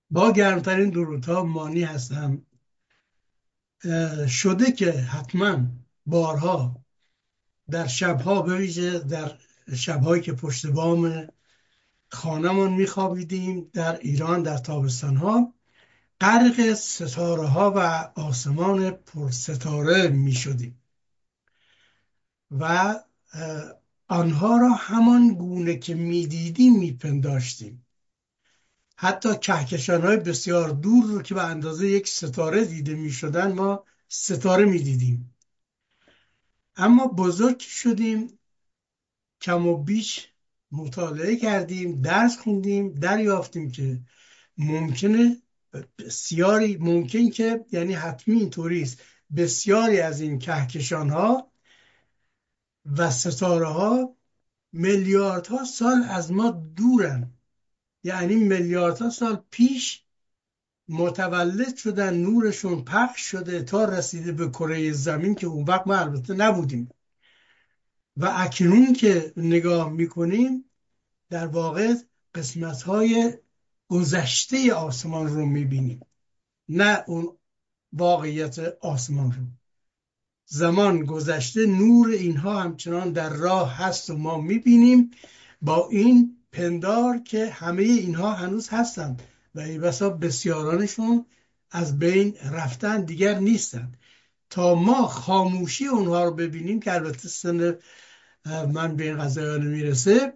با گرمترین درودها مانی هستم. شده که حتما بارها در شبها، به ویژه در شبهایی که پشت بام خانمون میخوابیدیم در ایران در تابستانها، غرق ستاره ها و آسمان پرستاره میشدیم و آنها را همان گونه که میدیدیم میپنداشتیم. حتی کهکشان های بسیار دور رو که به اندازه یک ستاره دیده می شدن ما ستاره می دیدیم. اما بزرگ شدیم، کم و بیش مطالعه کردیم، درس خوندیم، دریافتیم که ممکنه بسیاری، ممکن که یعنی حتمی اینطوری است، بسیاری از این کهکشان ها و ستاره ها میلیاردها سال از ما دورن. یعنی میلیاردها سال پیش متولد شدن، نورشون پخش شده تا رسیده به کره زمین که اون وقت ما البته نبودیم و اکنون که نگاه میکنیم در واقع قسمت‌های گذشته آسمان رو میبینیم، نه اون واقعیت آسمان رو. زمان گذشته، نور اینها همچنان در راه هست و ما میبینیم، با این پندار که همه اینها هنوز هستند و ای بسا بسیارانشون از بین رفتن، دیگر نیستند. تا ما خاموشی اونها رو ببینیم که البته سن من به این قضایا نمیرسه،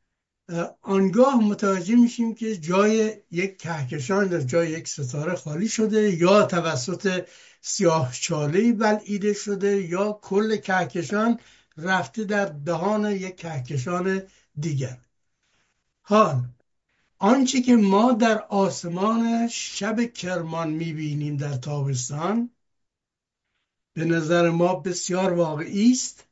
آنگاه متوجه میشیم که جای یک کهکشان در جای یک ستاره خالی شده، یا توسط سیاه چاله‌ای بلعیده شده، یا کل کهکشان رفته در دهان یک کهکشان دیگر. حال آنچه که ما در آسمان شب کرمان میبینیم در تابستان به نظر ما بسیار واقعی است،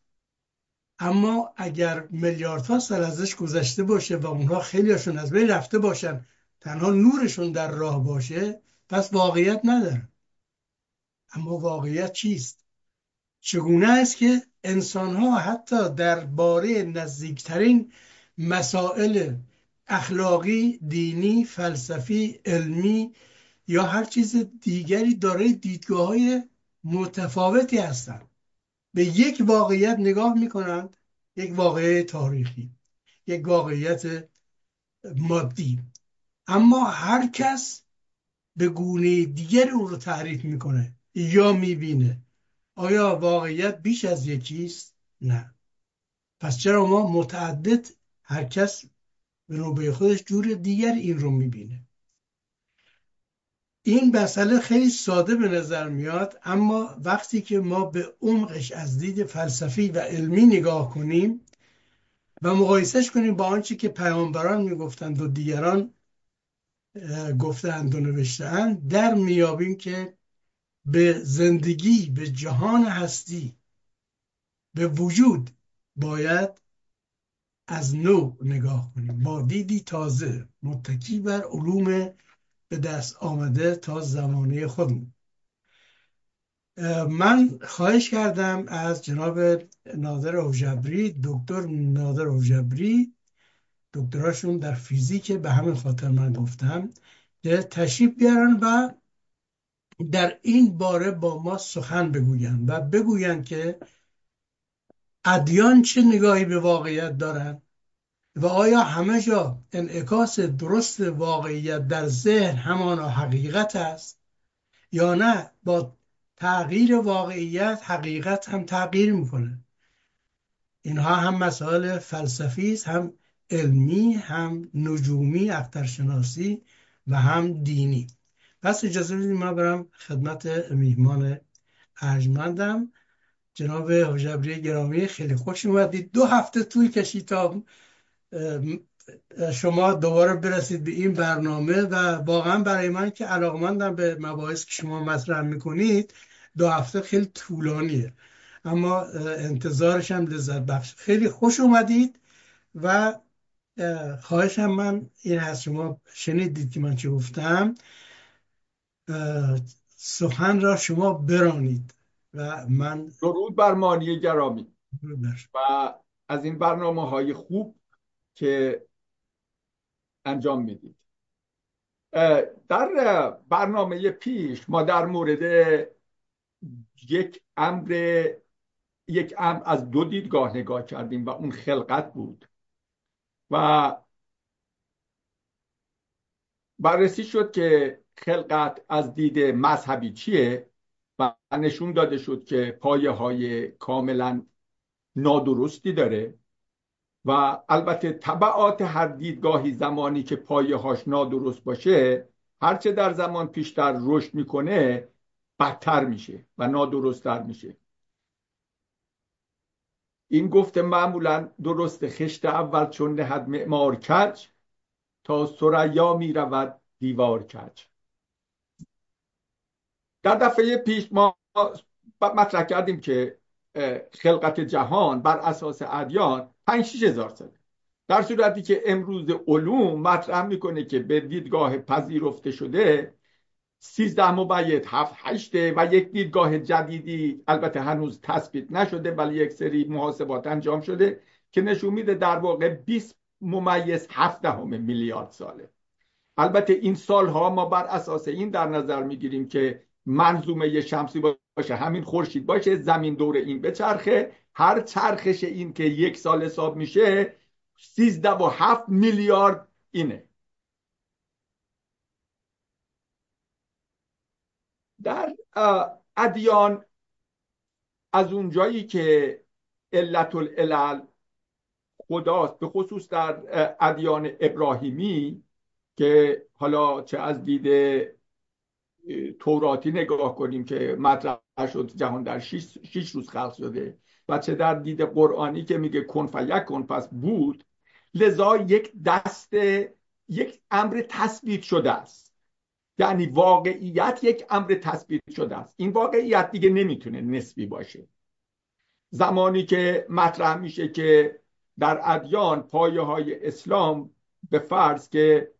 اما اگر میلیاردها سال ازش گذشته باشه و اونها خیلیشون از بین رفته باشن، تنها نورشون در راه باشه، پس واقعیت نداره. اما واقعیت چیست؟ چگونه است که انسانها حتی درباره نزدیکترین مسائل اخلاقی، دینی، فلسفی، علمی یا هر چیز دیگری دارای دیدگاه‌های متفاوتی هستند؟ به یک واقعیت نگاه میکنند، یک واقعیت تاریخی، یک واقعیت مادی، اما هر کس به گونه دیگر اون رو تعریف میکنه یا میبینه. آیا واقعیت بیش از یکیست؟ نه. پس چرا ما متعدد، هر کس به نوبه خودش جور دیگر این رو میبینه؟ این مسئله خیلی ساده به نظر میاد، اما وقتی که ما به عمقش از دید فلسفی و علمی نگاه کنیم و مقایسهش کنیم با آنچه که پیامبران میگفتند و دیگران گفتند و نوشتند، در میابیم که به زندگی، به جهان هستی، به وجود باید از نو نگاه کنیم، با دیدی تازه، متکی بر علوم به دست آمده تا زمانه خودمون. من خواهش کردم از جناب نادر اوجبری، دکتر نادر اوجبری، دکتراشون در فیزیک، به همین خاطر من گفتم، که تشریف بیارن و در این باره با ما سخن بگویند و بگویند که ادیان چه نگاهی به واقعیت دارند و آیا همه جا انعکاس درست واقعیت در ذهن همانا حقیقت است یا نه با تغییر واقعیت حقیقت هم تغییر میکنه. اینها هم مسائل فلسفی است، هم علمی، هم نجومی، اخترشناسی و هم دینی. پس اجازه بدید من برم خدمت میهمان ارجمندم. جناب حجبری گرامی، خیلی خوش اومدید. 2 هفته طول کشید تا شما دوباره برسید به این برنامه و واقعا برای من که علاقمندم به مباحث که شما مطرح میکنید 2 هفته خیلی طولانیه، اما انتظارش هم لذت بخش. خیلی خوش اومدید و خواهشم من این هست، شما شنیدید که من چه گفتم، سخن را شما برانید و من درود بر مانی گرامی بر. و از این برنامه های خوب که انجام میدید. در برنامه پیش ما در مورد یک امر از دو دیدگاه نگاه کردیم و اون خلقت بود و بررسی شد که خلقت از دید مذهبی چیه و نشون داده شد که پایه های کاملا نادرستی داره و البته تبعات هر دیدگاهی زمانی که پایه هاش نادرست باشه هرچه در زمان پیشتر رشد میکنه بدتر میشه و نادرستتر میشه. این گفته معمولا درسته: خشت اول چون نهد معمار کج، تا ثریا می رود دیوار کج. در دفعه پیش ما مطرح کردیم که خلقت جهان بر اساس ادیان 5-6 هزار ساله، در صورتی که امروز علوم مطرح میکنه که به دیدگاه پذیرفته شده 13 7 8 و یک دیدگاه جدیدی البته هنوز تثبیت نشده ولی یک سری محاسبات انجام شده که نشون میده در واقع 20 میلیارد ساله. البته این سالها ما بر اساس این در نظر میگیریم که منظومه شمسی باشه، همین خورشید باشه، زمین دور این بچرخه، هر چرخش این که یک سال حساب میشه 13.7 میلیارد اینه. در ادیان از اونجایی که علت العلل خداست، به خصوص در ادیان ابراهیمی که حالا چه از دید توراتی نگاه کنیم که مطرح شد جهان در 6 روز خلق شده و چه در دید قرآنی که میگه کن فیکون پس بود، لذا یک امر تثبیت شده است. یعنی واقعیت یک امر تثبیت شده است. این واقعیت دیگه نمیتونه نسبی باشه. زمانی که مطرح میشه که در ادیان پایه های اسلام به فرض که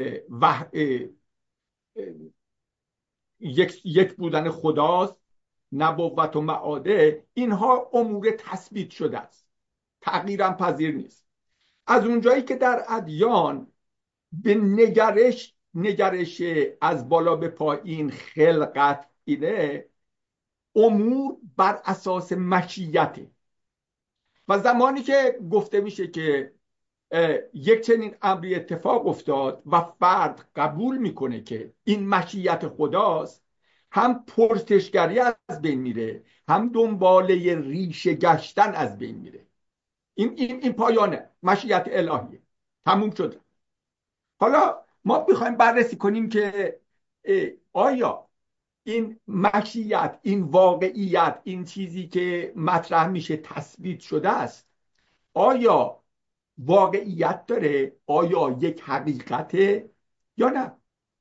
یک بودن خداست، نبوت و معاده، اینها امور تثبیت شده است، تغییرم پذیر نیست. از اونجایی که در ادیان به نگرش از بالا به پایین خلقت اینه، امور بر اساس مشیته و زمانی که گفته میشه که یک چنین امری اتفاق افتاد و فرد قبول میکنه که این مشیت خداست، هم پرسشگری از بین میره، هم دنباله ریشه گشتن از بین میره. این پایانه مشیت الهیه، تموم شد. حالا ما میخوایم بررسی کنیم که آیا این مشیت، این واقعیت، این چیزی که مطرح میشه تثبیت شده است، آیا واقعیت داره؟ آیا یک حقیقته یا نه؟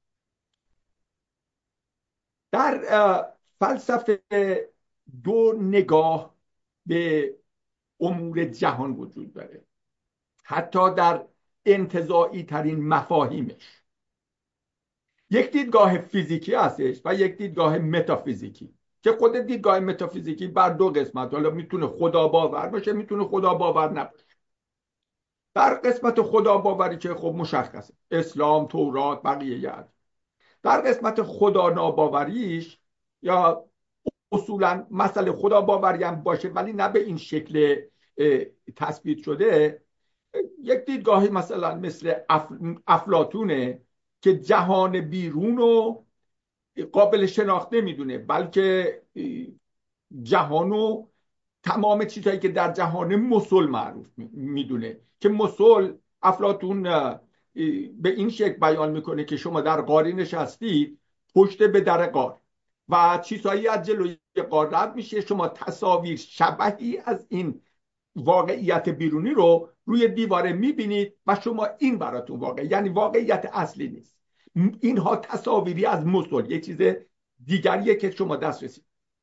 در فلسفه دو نگاه به امور جهان وجود داره، حتی در انتزاعی ترین مفاهیمش. یک دیدگاه فیزیکی هستش و یک دیدگاه متافیزیکی که خود دیدگاه متافیزیکی بر دو قسمت، حالا میتونه خدا باور باشه، میتونه خدا باور نباشه. در قسمت خدا باوری که خب مشخصه، اسلام، تورات، بقیه یاد. در قسمت خدا ناباوریش یا اصولا مسئله خدا باوری هم باشه ولی نه به این شکل تثبیت شده، یک دیدگاهی مثلا مثل افلاطونه که جهان بیرون رو قابل شناخت نمیدونه، بلکه جهانو، تمام چیزهایی که در جهان مسل معروف میدونه که مسل، افلاطون به این شکل بیان میکنه که شما در غاری نشستید، پشت به در غار و چیزهایی از جلوی غار رد میشه، شما تصاویر شبیهی از این واقعیت بیرونی رو روی دیواره میبینید و شما این براتون واقع، یعنی واقعیت اصلی نیست. اینها تصاویری از مسل، یک چیز دیگریه که شما دسترسی.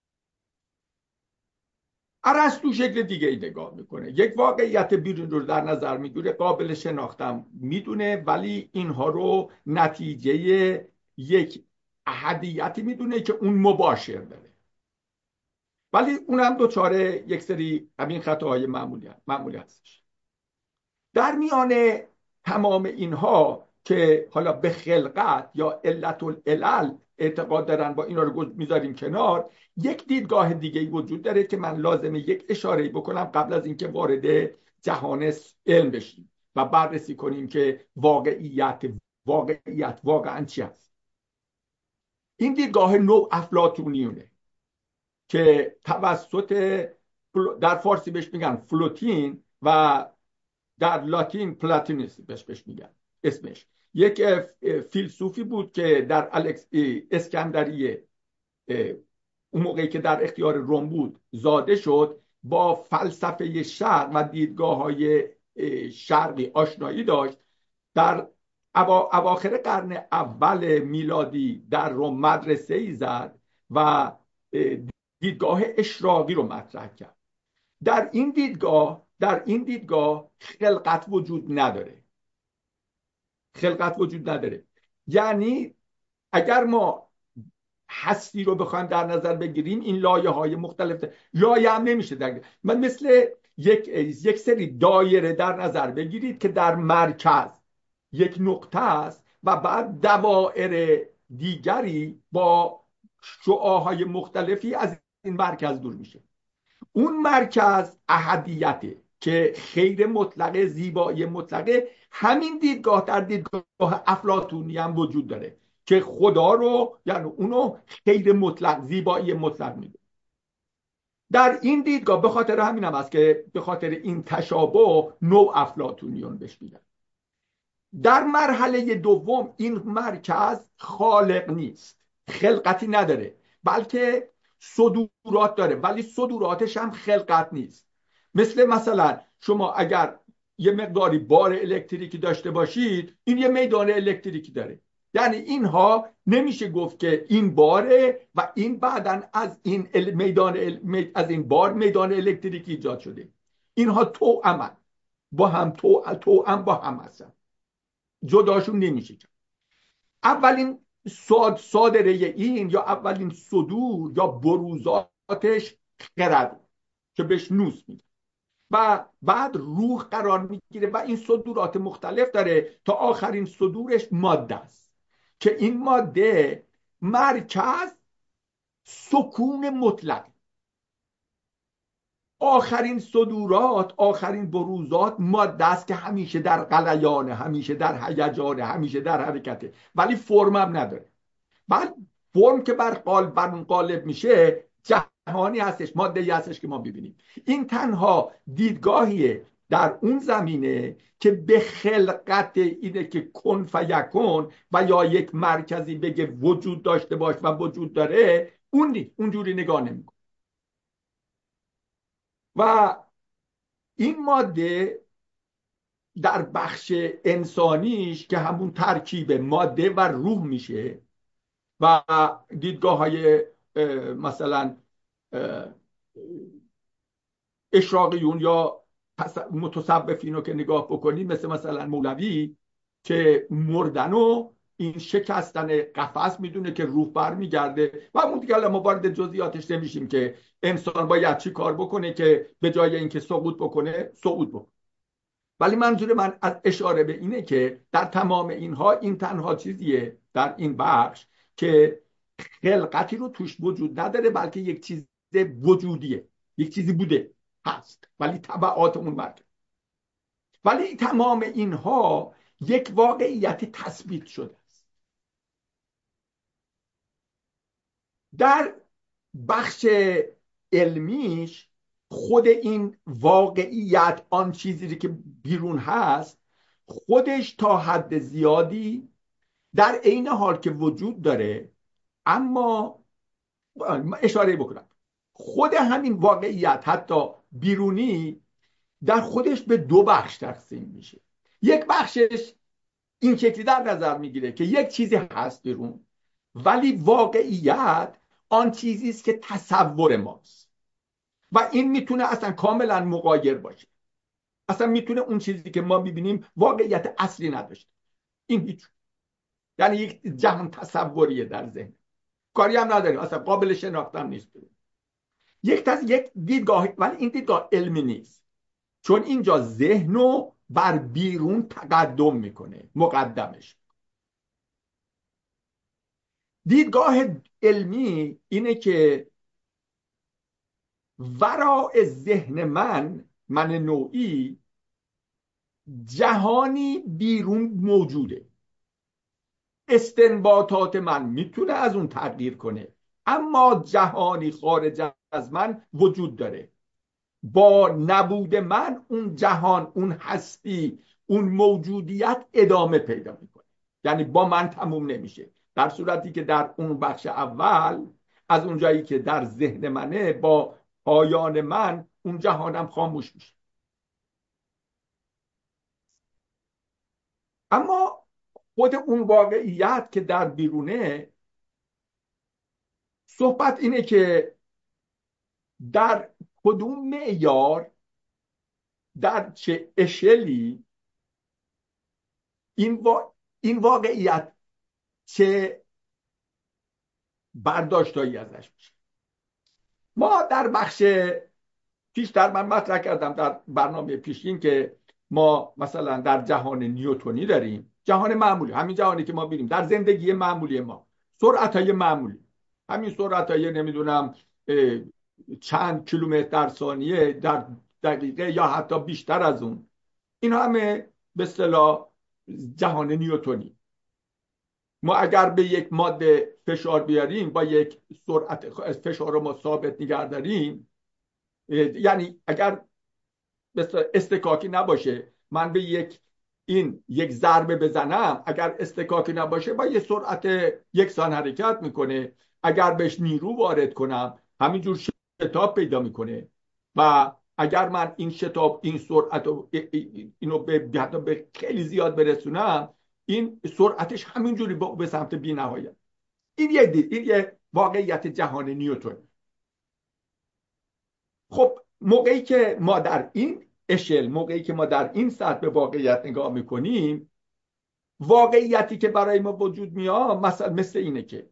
ارسطو شکل دیگه ای نگاه میکنه، یک واقعیت بیرون رو در نظر میگیره، قابل شناختم میدونه، ولی اینها رو نتیجه یک احدیتی میدونه که اون مباشر داره، ولی اونم دوچاره یک سری همین خطاهای معمولی هستش. در میان تمام اینها که حالا به خلقت یا علت العلل اعتقاد دارن، با اینا رو میذاریم کنار، یک دیدگاه دیگه وجود داره که من لازمه یک اشاره بکنم قبل از اینکه وارد جهان علم بشیم و بررسی کنیم که واقعیت واقعا چی هست. این دیدگاه نو افلاطونیونه که توسط، در فارسی بهش میگن فلوتین و در لاتین پلاتینوس بهش میگن اسمش. یک فیلسوفی بود که در اسکندریه اون موقعی که در اختیار روم بود زاده شد، با فلسفه شرق و دیدگاه های شرقی آشنایی داشت. در اواخر قرن اول میلادی در روم مدرسه ای زد و دیدگاه اشراقی رو مطرح کرد. در این دیدگاه خلقت وجود نداره. خلقت وجود نداره یعنی اگر ما هستی رو بخوایم در نظر بگیریم، این لایه های مختلف لایه هم نمیشه من مثل یک سری دایره در نظر بگیرید که در مرکز یک نقطه است و بعد دوائر دیگری با شعاعهای مختلفی از این مرکز دور میشه. اون مرکز احدیته که خیر مطلقه، زیبایی مطلقه. همین دیدگاه در دیدگاه افلاطونی هم وجود داره که خدا رو، یعنی اونو خیر مطلق، زیبایی مطلق میده. در این دیدگاه به خاطر همین هم است که به خاطر این تشابه نو افلاطونیون بهش میگن. در مرحله دوم این مرکز خالق نیست، خلقتی نداره، بلکه صدورات داره، ولی صدوراتش هم خلقت نیست. مثلا شما اگر یه مقداری بار الکتریکی داشته باشید، این یه میدان الکتریکی داره. یعنی اینها نمیشه گفت که این باره و این بعداً از این از این بار میدان الکتریکی ایجاد شده. اینها توأمن، با هم توأم با هم هستن، جداشون نمیشه کرد. اولین صادره این یا اولین صدور یا بروزاتش خرد که بهش نوس میگه و بعد روح قرار میگیره و این صدورات مختلف داره تا آخرین صدورش ماده است که این ماده مرکز سکون مطلق. آخرین صدورات، آخرین بروزات ماده است که همیشه در غلیانه، همیشه در هیجانه، همیشه در حرکته، ولی فرم هم نداره. بعد فرم که بر اون غالب میشه جهانی هستش، ماده ای هستش که ما ببینیم. این تنها دیدگاهیه در اون زمینه که به خلقت اینه که کن فیکون و یا یک مرکزی بگه وجود داشته باش و وجود داره، اون نیست، اونجوری نگاه نمیکنه. و این ماده در بخش انسانیش که همون ترکیب ماده و روح میشه و دیدگاه های مثلا اشراقیون یا متصوفین رو که نگاه بکنید، مثلا مولوی که مردن و این شکستن قفس میدونه که روح برمیگرده و اون دیگه ما وارد جزئیاتش نمیشیم که انسان باید چی کار بکنه که به جای اینکه سقوط بکنه صعود بکنه. ولی منظور من از اشاره به اینه که در تمام اینها این تنها چیزیه در این بخش که خلقتی رو توش وجود نداره، بلکه یک چیز وجودیه، یک چیزی بوده هست ولی تبعات اون مرکز. ولی تمام اینها یک واقعیت تثبیت شده است. در بخش علمیش خود این واقعیت، آن چیزی که بیرون هست، خودش تا حد زیادی در عین حال که وجود داره، اما اشاره بکنم خود همین واقعیت حتی بیرونی در خودش به دو بخش تقسیم میشه. یک بخشش این شکلی در نظر میگیره که یک چیزی هست بیرون، ولی واقعیت آن چیزی است که تصور ماست و این میتونه اصلا کاملا مغایر باشه. اصلا میتونه اون چیزی که ما میبینیم واقعیت اصلی نداشته. این هیچ، یعنی یک جهان تصوریه در ذهن، کاری هم نداریم، اصلا قابل شناختن نیست. یک دیدگاه، ولی این دیدگاه علمی نیست، چون اینجا ذهن و بر بیرون تقدم میکنه، مقدمش. دیدگاه علمی اینه که ورای ذهن من نوعی جهانی بیرون موجوده. استنباطات من میتونه از اون تغییر کنه، اما جهانی خارج از من وجود داره. با نبود من اون جهان، اون هستی، اون موجودیت ادامه پیدا میکنه، یعنی با من تموم نمیشه. در صورتی که در اون بخش اول، از اون جایی که در ذهن منه، با پایان من اون جهانم خاموش میشه. اما خود اون واقعیت که در بیرونه، صحبت اینه که در کدوم معیار، در چه اشلی این واقعیت چه برداشتایی ازش میشه. ما در بخش پیشتر من مطرح کردم در برنامه پیشین که ما مثلا در جهان نیوتنی داریم، جهان معمولی، همین جهانی که ما بینیم در زندگی معمولی ما، سرعت‌های معمولی، همین سرعت‌های نمیدونم چند کیلومتر در ثانیه، در دقیقه، یا حتی بیشتر از اون، این همه به اصطلاح جهان نیوتنی. ما اگر به یک ماده فشار بیاریم، با یک سرعت فشار رو ما ثابت نگه داریم، یعنی اگر استکاکی نباشه، من به یک ضربه بزنم، اگر استکاکی نباشه با یه سرعت یکسان حرکت میکنه. اگر بهش نیرو وارد کنم، همینجور شتاب پیدا میکنه. و اگر من این شتاب، این سرعت اینو به خیلی زیاد برسونم، این سرعتش همینجوری به سمت بی نهایت. این یه واقعیت جهان نیوتن. خب موقعی که ما در این موقعی که ما در این سطح به واقعیت نگاه میکنیم، واقعیتی که برای ما وجود میاد مثل اینه که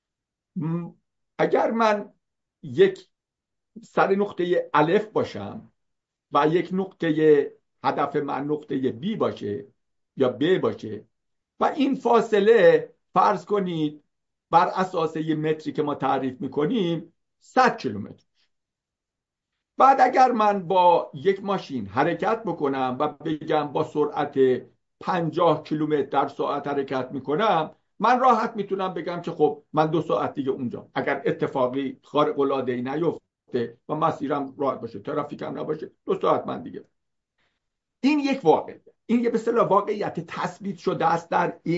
اگر من یک سر نقطه الف باشم و یک نقطه هدف من نقطه بی باشه یا ب باشه، و این فاصله فرض کنید بر اساس یه متری که ما تعریف میکنیم 100 کیلومتر. بعد اگر من با یک ماشین حرکت بکنم و بگم با سرعت 50 کیلومتر در ساعت حرکت میکنم، من راحت میتونم بگم که خب من 2 ساعت دیگه اونجا، اگر اتفاقی خارق العاده ای نیفته و مسیرم راحت باشه، ترافیکم نباشه، 2 ساعت من دیگه. این یک واقعیت، این یه به اصطلاح واقعیت تثبیت شده است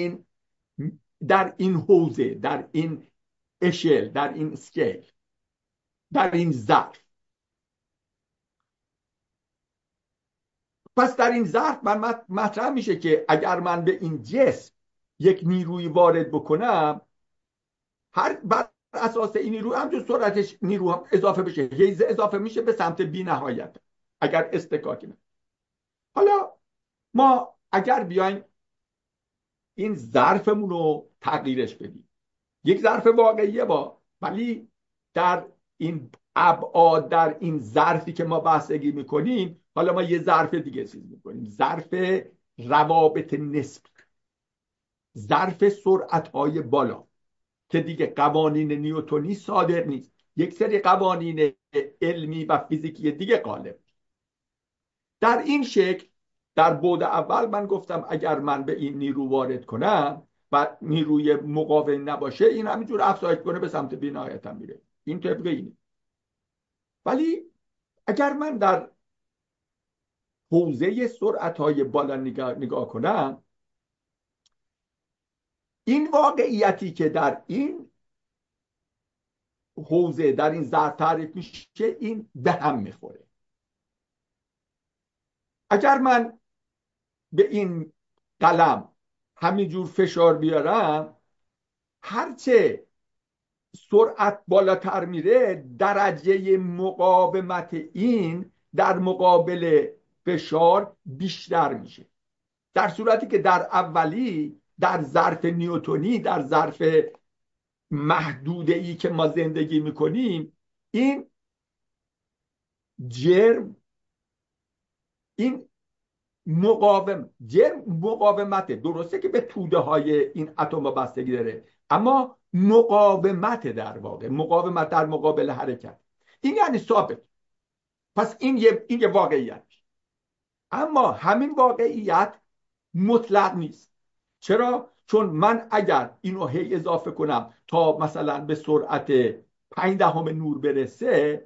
در این حوزه، در این اشل، در این اسکیل، در این ظرف. پس در این ظرف من مطرح میشه که اگر من به این جسم یک نیروی وارد بکنم، بر اساس این نیرو همچون سرعتش نیرو هم اضافه بشه، اضافه میشه به سمت بی نهایت اگر استکاکی نه. حالا ما اگر بیایم این ظرفمون رو تغییرش بدیم، یک ظرف واقعیه ولی در این ابعاد، در این ظرفی که ما بحثگی میکنیم، حالا ما یه ظرف دیگه چیز میکنیم، ظرف روابط نسبی، ظرف سرعت‌های بالا که دیگه قوانین نیوتنی صادر نیست، یک سری قوانین علمی و فیزیکی دیگه غالب. در این شکل در بعد اول من گفتم اگر من به این نیرو وارد کنم و نیروی مقاوم نباشه، این همینجور افزایش کنه به سمت بی‌نهایت میره. این طبق اینه. ولی اگر من در حوزه سرعت‌های بالا نگاه کنم، این واقعیتی که در این حوزه، در این ظرف تعریف میشه، این به هم میخوره. اگر من به این قلم همینجور فشار بیارم، هرچه سرعت بالاتر میره، درجه مقاومت این در مقابل فشار بیشتر میشه. در صورتی که در اولی، در ظرف نیوتنی، در ظرف محدوده ای که ما زندگی میکنیم، این جرم، این جرم مقاومته، درسته که به توده های این اتم بستگی داره، اما مقاومت در واقع مقاومت در مقابل حرکت، این یعنی ثابت. پس این یه واقعیت. اما همین واقعیت مطلق نیست. چرا؟ چون من اگر اینو هی اضافه کنم تا مثلا به سرعت 0.5 نور برسه،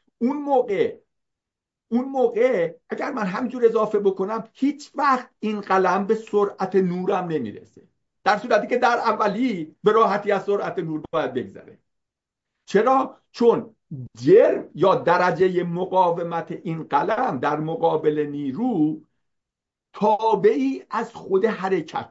اون موقع اگر من همینجور اضافه بکنم هیچ وقت این قلم به سرعت نورم نمیرسه، در صورتی که در اولی به راحتی از سرعت نور باید بگذره. چرا؟ چون جرم یا درجه مقاومت این قلم در مقابل نیرو تابعی از خود حرکت.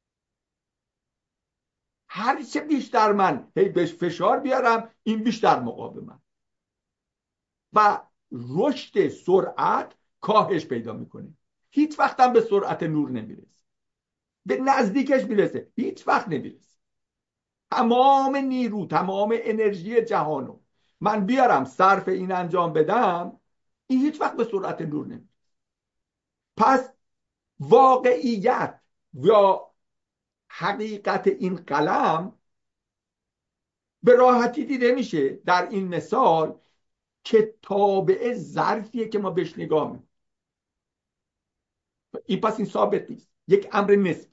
هر چه بیشتر من بهش فشار بیارم، این بیشتر مقاومت و رشد سرعت کاهش پیدا میکنه. هیچ وقت هم به سرعت نور نمیرسه، به نزدیکش میرسه، هیچ وقت نمیرسه. تمام نیرو، تمام انرژی جهانو من بیارم صرف این انجام بدم، این هیچ وقت به سرعت نور نمیرسه. پس واقعیت یا حقیقت این قلم به راحتی دیده میشه در این مثال که تابع ظرفیه که ما بهش نگاه میکنیم. پس این ثابت نیست، یک امر نسبی.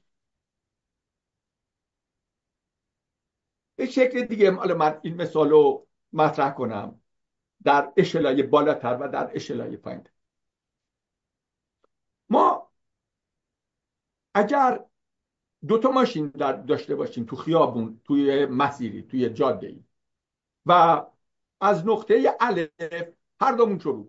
به شکل دیگه من این مثال رو مطرح کنم در اشلای بالاتر و در اشلای پایین. ما اگر 2 ماشین داشته باشیم تو خیابون، توی مسیری، توی جاده و از نقطه الف هر دومون شروع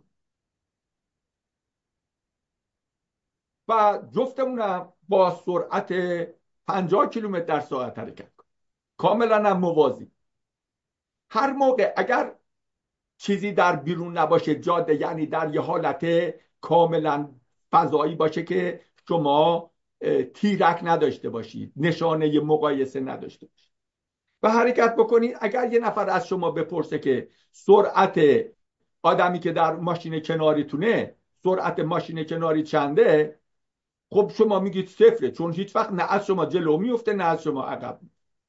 و جفتمونم با سرعت 50 کیلومتر در ساعت حرکت کنیم، کاملا هم موازی. هر موقع اگر چیزی در بیرون نباشه جاده، یعنی در یه حالت کاملا فضایی باشه که شما تیرک نداشته باشید، نشانه مقایسه نداشته باشید و حرکت بکنید، اگر یه نفر از شما بپرسه که سرعت آدمی که در ماشین کناریتونه، سرعت ماشین کناری چنده، خب شما میگید 0، چون هیچ وقت نه از شما جلو میفته نه از شما عقب.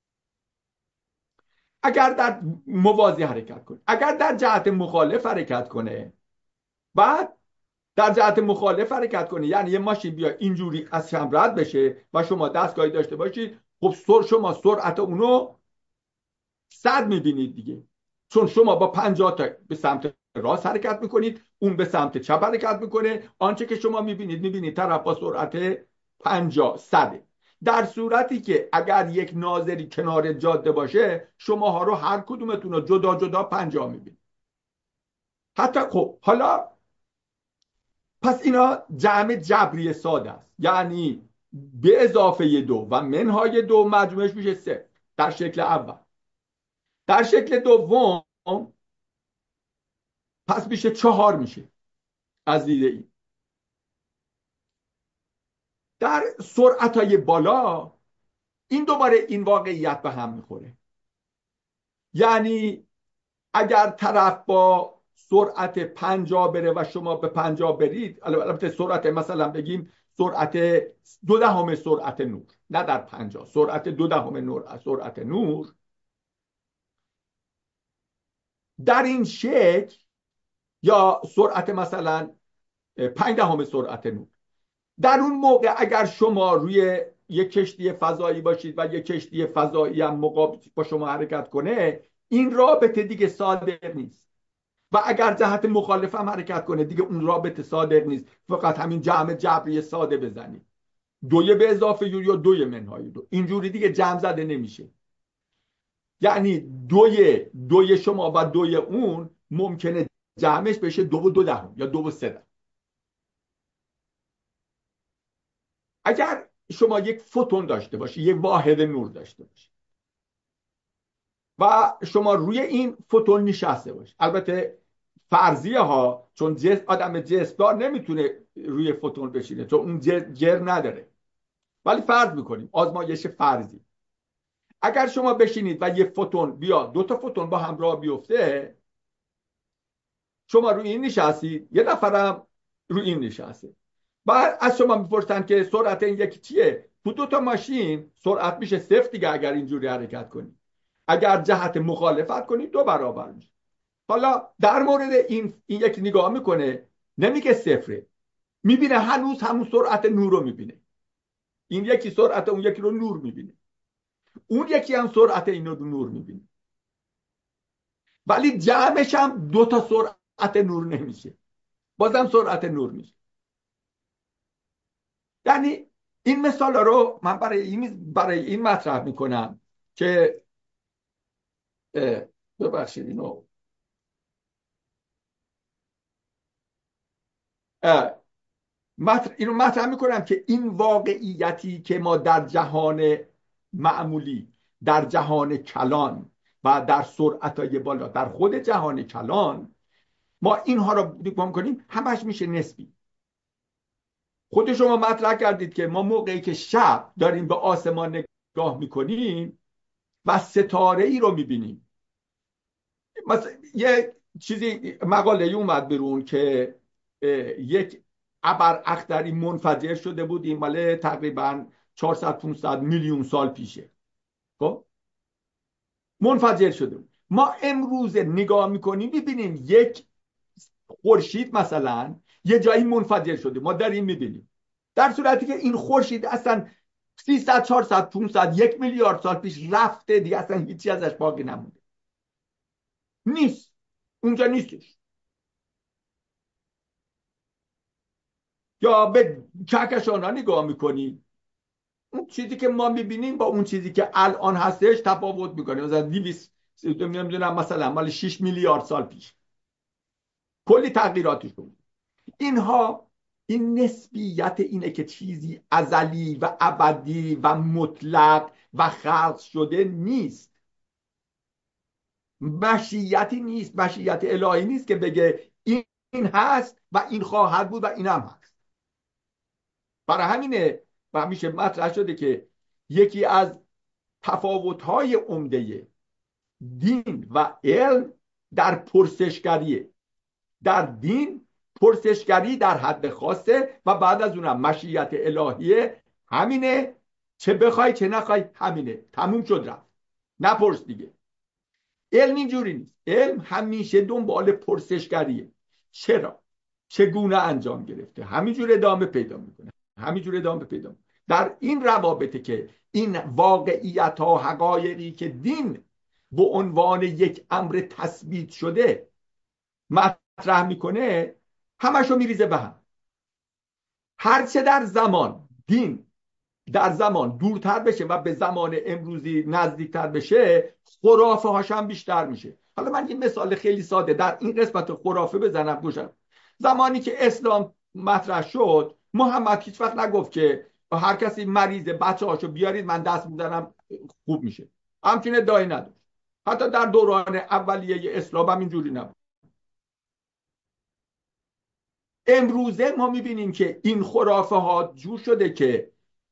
اگر در موازی حرکت کنه، اگر در جهت مخالف حرکت کنه، بعد در جهت مخالف حرکت کنه یعنی یه ماشین بیا اینجوری از شم رد بشه و شما دستگاهی داشته باشید، خب شما سرعت اونو 100 میبینید دیگه، چون شما با 50 تا به سمت راست حرکت میکنید، اون به سمت چپ حرکت میکنه، آنچه که شما میبینید طرف با سرعت 50 100. در صورتی که اگر یک ناظری کنار جاده باشه، شماها رو هر کدومتون رو جدا جدا 50 میبینید. حتی خب حالا پس اینا جمع جبری ساده است، یعنی به اضافه 2 و منهای 2 مجموعش میشه 3 در شکل اول. در شکل دوم پس میشه 4 میشه از دید این. در سرعتهای بالا این دوباره این واقعیت به هم میخوره، یعنی اگر طرف با سرعت 50 بره و شما به 50 برید، البته سرعت مثلا بگیم سرعت 0.2 سرعت نور، نه در 50، سرعت 0.2 نور سرعت نور، در این شکل یا سرعت مثلا 0.5 سرعت نور، در اون موقع اگر شما روی یک کشتی فضایی باشید و یک کشتی فضایی هم مقابل با شما حرکت کنه، این رابطه دیگه صادق نیست. و اگر جهت مخالف هم حرکت کنه دیگه اون رابطه صادق نیست، فقط همین جمع جبری ساده بزنید، 2 به اضافه یا 2 منهای 2، اینجوری دیگه جمع زده نمیشه. یعنی 2 شما و 2 اون ممکنه جمعش بشه 2 و 2 دهم یا 2 و 3 دهم. اگر شما یک فوتون داشته باشی، یک واحد نور داشته باشی و شما روی این فوتون نشسته باشی، البته فرضیه ها، چون آدم جسمدار نمیتونه روی فوتون بشینه چون اون جر نداره، ولی فرض میکنیم آزمایش فرضی، اگر شما بشینید و یک فوتون بیا 2 تا فوتون با هم راه بیفته، شما روی این نشستید، یه نفرم روی این نشسته، بعد از شما میپرسن که سرعت این یکی چیه؟ تو دو تا ماشین سرعت میشه صفر دیگه اگر اینجوری حرکت کنی. اگر جهت مخالفت کنی 2 برابر میشه. حالا در مورد این یکی نگاه میکنه، نمیگه صفره، میبینه هنوز همون سرعت نور رو میبینه. این یکی سرعت اون یکی رو نور میبینه، اون یکی هم سرعت اینو رو نور میبینه، ولی جمعش هم 2 تا سرعت نور نمیشه، بازم سرعت نور میشه. یعنی این مثال رو من برای این مطرح میکنم که ببخشید اینو مطرح میکنم که این واقعیتی که ما در جهان معمولی، در جهان کلان و در سرعتهای بالا، در خود جهان کلان ما اینها رو نگاه کنیم، همش میشه نسبی. خود شما مطرح کردید که ما موقعی که شب داریم به آسمان نگاه میکنیم و ستاره ای رو میبینیم، مثلا یه چیزی مقاله ای اومد بیرون که یک ابر اختری منفجر شده بود، این مال تقریبا 400 500 میلیون سال پیشه. خب منفجر شده بود. ما امروز نگاه میکنیم میبینیم یک خورشید مثلا یه جایی منفجر شده، ما داریم میبینیم، در صورتی که این خورشید اصلا 300 400 500 1 میلیارد سال پیش رفته دیگه، اصلا هیچی ازش باقی نمونده، نیست، اونجا نیستش. یا به کهکشان ها نگاه میکنی، اون چیزی که ما میبینیم با اون چیزی که الان هستش تفاوت میکنه، مثلا 200 نمیدونم مثلا مال 6 میلیارد سال پیش کلی تغییراتی شد. اینها این نسبیت اینه که چیزی ازلی و ابدی و مطلق و خلق شده نیست. مشیتی نیست، مشیت الهی نیست که بگه این هست و این خواهد بود و این هم هست. برای همینه و همیشه مطرح شده که یکی از تفاوت‌های عمده دین و علم در پرسشگریه. در دین پرسشگری در حد خاصه و بعد از اونم مشیت الهیه، همینه، چه بخوای چه نخوای همینه، تموم شد رفت، نپرس دیگه. علم اینجوری نیست، علم همیشه دنبال پرسشگریه. چرا؟ چگونه انجام گرفته؟ همینجور ادامه پیدا میکنه، همینجور ادامه پیدا میکنه. در این روابطه که این واقعیت ها، حقایقی که دین به عنوان یک امر تثبیت شده مطرح میکنه، همشو میریزه به هم. هرچه در زمان دین در زمان دورتر بشه و به زمان امروزی نزدیکتر بشه، خرافه هاش هم بیشتر میشه. حالا من یه مثال خیلی ساده در این قسمت خرافه بزنم گوشم. زمانی که اسلام مطرح شد، محمد هیچ وقت نگفت که هر کسی مریضه بچه هاشو بیارید من دست میزنم خوب میشه، همچین ادعایی نداشت. حتی در دوران اولیه اسلام هم اینجوری نبود. امروزه ما میبینیم که این خرافه ها جور شده که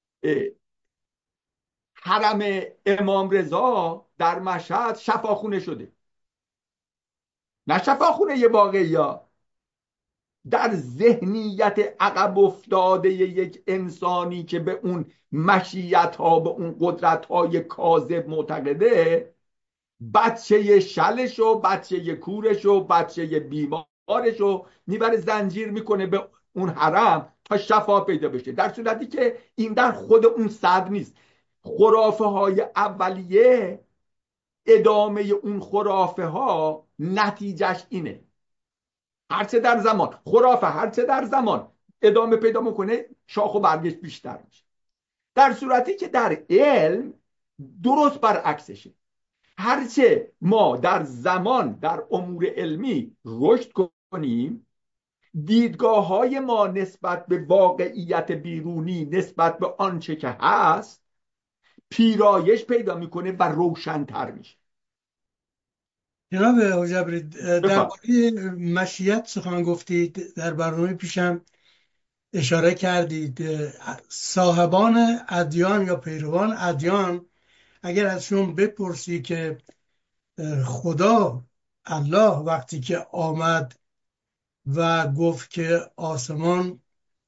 حرم امام رضا در مشهد شفاخونه شده. نه شفاخونه یه واقعی ها، در ذهنیت عقب افتاده یک انسانی که به اون مشیت ها، به اون قدرت های کاذب معتقده، بچه شلش و بچه کورش و بچه بیمارش رو میبره زنجیر میکنه به اون حرم تا شفا پیدا بشه، در صورتی که این در خود اون صد نیست. خرافه های اولیه ادامه اون خرافه ها نتیجهش اینه. هرچه در زمان خرافه، هرچه در زمان ادامه پیدا میکنه، شاخ و برگش بیشتر میشه. در صورتی که در علم درست برعکسشه. هرچه ما در زمان در امور علمی رشد کنیم، دیدگاه های ما نسبت به واقعیت بیرونی، نسبت به آنچه که هست، پیرایش پیدا میکنه و روشن‌تر میشه. جناب حجبری، بفهم. درباره مشیت سخن گفتید، در برنامه پیشم اشاره کردید. صاحبان ادیان یا پیروان ادیان اگر ازشون بپرسی که خدا الله وقتی که آمد و گفت که آسمان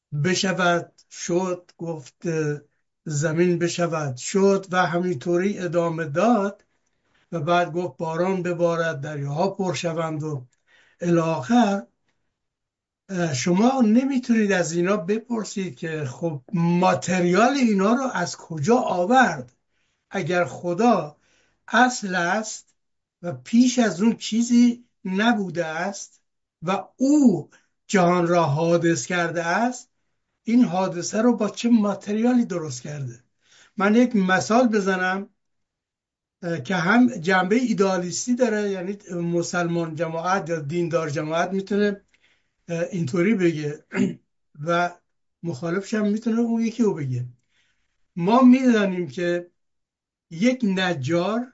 بشود شد، گفت زمین بشود شد و همینطوری ادامه داد و بعد گفت باران ببارد دریاها پر شوند و الی آخر. شما نمیتونید از اینا بپرسید که خب ماتریال اینا رو از کجا آورد. اگر خدا اصل است و پیش از اون چیزی نبوده است و او جهان را حادث کرده است، این حادثه رو با چه ماتریالی درست کرده؟ من یک مثال بزنم که هم جنبه ایدئالیستی داره، یعنی مسلمان جماعت یا دیندار جماعت میتونه اینطوری بگه و مخالفش هم میتونه اون یکی رو بگه. ما میدانیم که یک نجار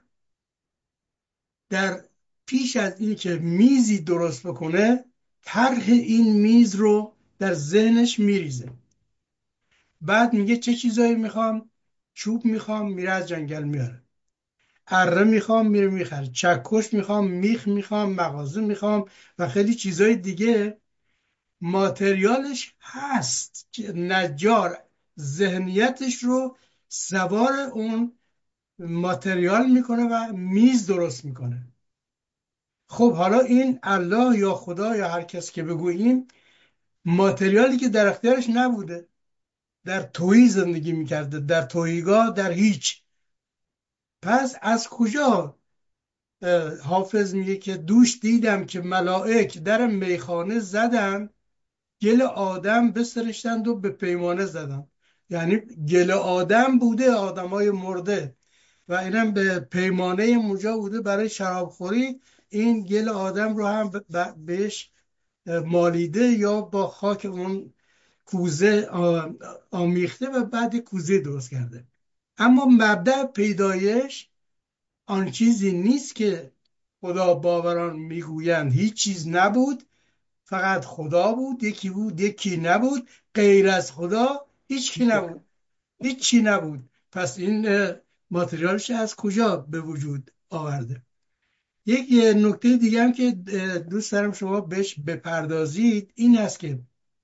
در پیش از اینکه میزی درست بکنه طرح این میز رو در ذهنش میریزه، بعد میگه چه چیزایی میخوام، چوب میخوام، میره از جنگل میاره، اره میخوام، میره میخره، چکش میخوام، میخ میخوام، مغازه میخوام و خیلی چیزای دیگه. ماتریالش هست که نجار ذهنیتش رو سوار اون ماتریال میکنه و میز درست میکنه. خب حالا این الله یا خدا یا هر کس که بگوییم، ماتریالی که در اختیارش نبوده، در تویی زندگی میکرده، در توییگاه، در هیچ. پس از کجا حافظ میگه که دوش دیدم که ملائک در میخانه زدن، گل آدم بسرشتند و به پیمانه زدن. یعنی گل آدم بوده، آدمای مرده، و اینم به پیمانه مجا بوده برای شرابخوری. این گل آدم رو هم بهش مالیده یا با خاک اون کوزه آمیخته و بعد کوزه درست کرده. اما مبدأ پیدایش آن چیزی نیست که خدا باوران میگویند هیچ چیز نبود، فقط خدا بود، یکی بود یکی نبود، غیر از خدا هیچکی نبود، هیچی نبود. پس این ماتریالش از کجا به وجود آورده؟ یک نکته دیگه هم که دوست دارم شما بهش بپردازید این است که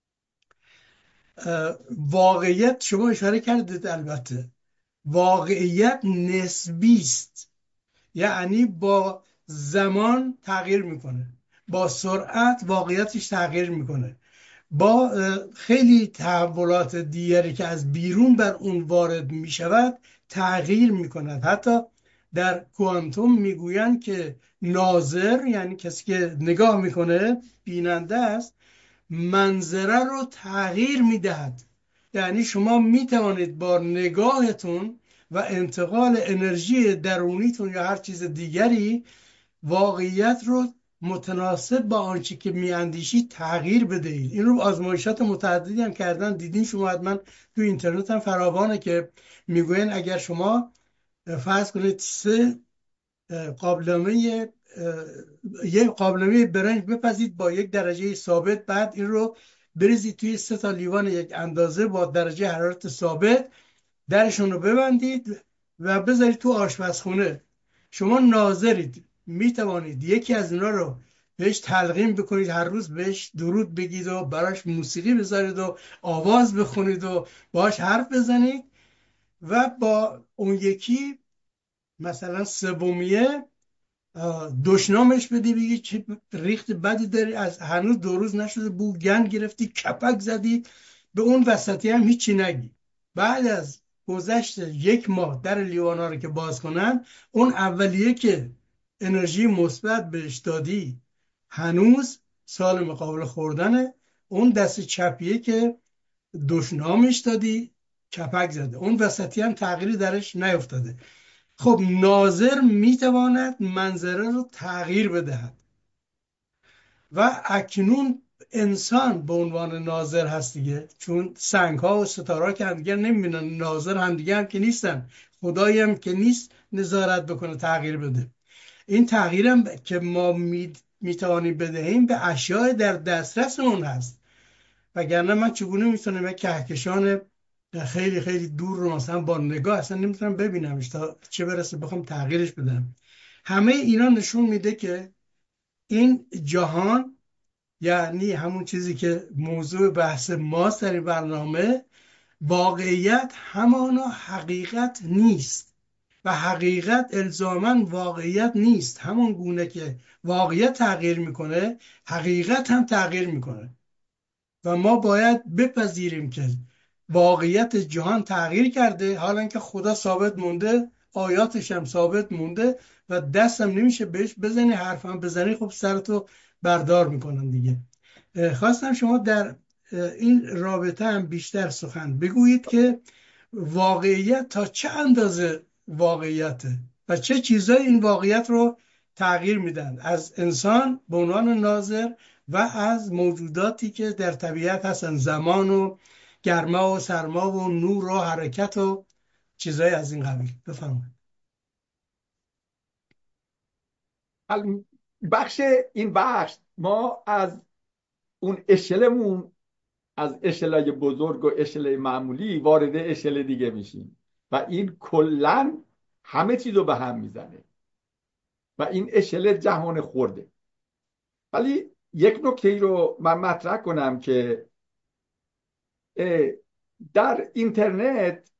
واقعیت، شما اشاره کردید البته، واقعیت نسبی است، یعنی با زمان تغییر میکنه، با سرعت واقعیتش تغییر میکنه، با خیلی تحولات دیگری که از بیرون بر اون وارد میشود تغییر میکند. حتی در کوانتوم میگویند که ناظر، یعنی کسی که نگاه میکنه، بیننده است، منظره رو تغییر میدهد. یعنی شما میتوانید با نگاهتون و انتقال انرژی درونیتون یا هر چیز دیگری واقعیت رو متناسب با آنچه که میاندیشید تغییر بدهید. این رو آزمایشات متعددی هم کردن، دیدین شما حتما تو اینترنت هم فراوانه که میگوین اگر شما فرض کنید قابلمه یک قابلمه برنج بپزید با یک درجه ثابت، بعد این رو بریزید توی 3 لیوان یک اندازه با درجه حرارت ثابت، درشون رو ببندید و بذارید تو آشپزخونه. شما ناظرید، میتوانید یکی از اینا رو بهش تلقین بکنید، هر روز بهش درود بگید و براش موسیقی بذارید و آواز بخونید و باهاش حرف بزنید، و با اون یکی مثلا سومیه دشنامش بدی، بگی چه ریخت بدی داری، از هنوز 2 روز نشده بو گند گرفتی، کپک زدی، به اون وسطی هم هیچی نگی. بعد از گذشت 1 ماه در لیوانا رو که باز کنن، اون اولیه که انرژی مثبت بهش دادی هنوز سال مقابل خوردنه، اون دست چپیه که دشنامش دادی کپک زده، اون وسطی هم تغییری درش نیفتاده. خب ناظر میتواند منظره رو تغییر بدهد و اکنون انسان به عنوان ناظر هست دیگه، چون سنگ ها و ستاره ها که همدیگر نمیبینن، ناظر همدیگه هم که نیستن، خدایی هم که نیست نظارت بکنه تغییر بده. این تغییر هم که ما میتوانیم بدهیم به اشیاء در دسترس اون هست، وگرنه من چگونه میتونم یک کهکشان خیلی خیلی دور رو مثلا با نگاه اصلا نمیتونم ببینمش، تا چه برسه بخوام تغییرش بدم. همه اینا نشون میده که این جهان یعنی همون چیزی که موضوع بحث ماست در این برنامه، واقعیت همانا حقیقت نیست و حقیقت الزاما واقعیت نیست. همون گونه که واقعیت تغییر میکنه، حقیقت هم تغییر میکنه و ما باید بپذیریم که واقعیت جهان تغییر کرده، حالا اینکه خدا ثابت مونده، آیاتش هم ثابت مونده و دستم نمیشه بهش بزنی، حرفم بزنی خب سرتو بردار میکنن دیگه. خواستم شما در این رابطه هم بیشتر سخن بگویید که واقعیت تا چه اندازه واقعیته و چه چیزایی این واقعیت رو تغییر میدن، از انسان به عنوان ناظر و از موجوداتی که در طبیعت هستن، زمان و گرما و سرما و نور و حرکت و چیزایی از این قبیل. بفرمایید. این بخش ما از اون اشلمون، از اشلای بزرگ و اشلای معمولی وارد اشل دیگه میشیم و این کلن همه چیز رو به هم میزنه و این اشل جهان خورده. ولی یک نکته ای رو من مطرح کنم که در اینترنت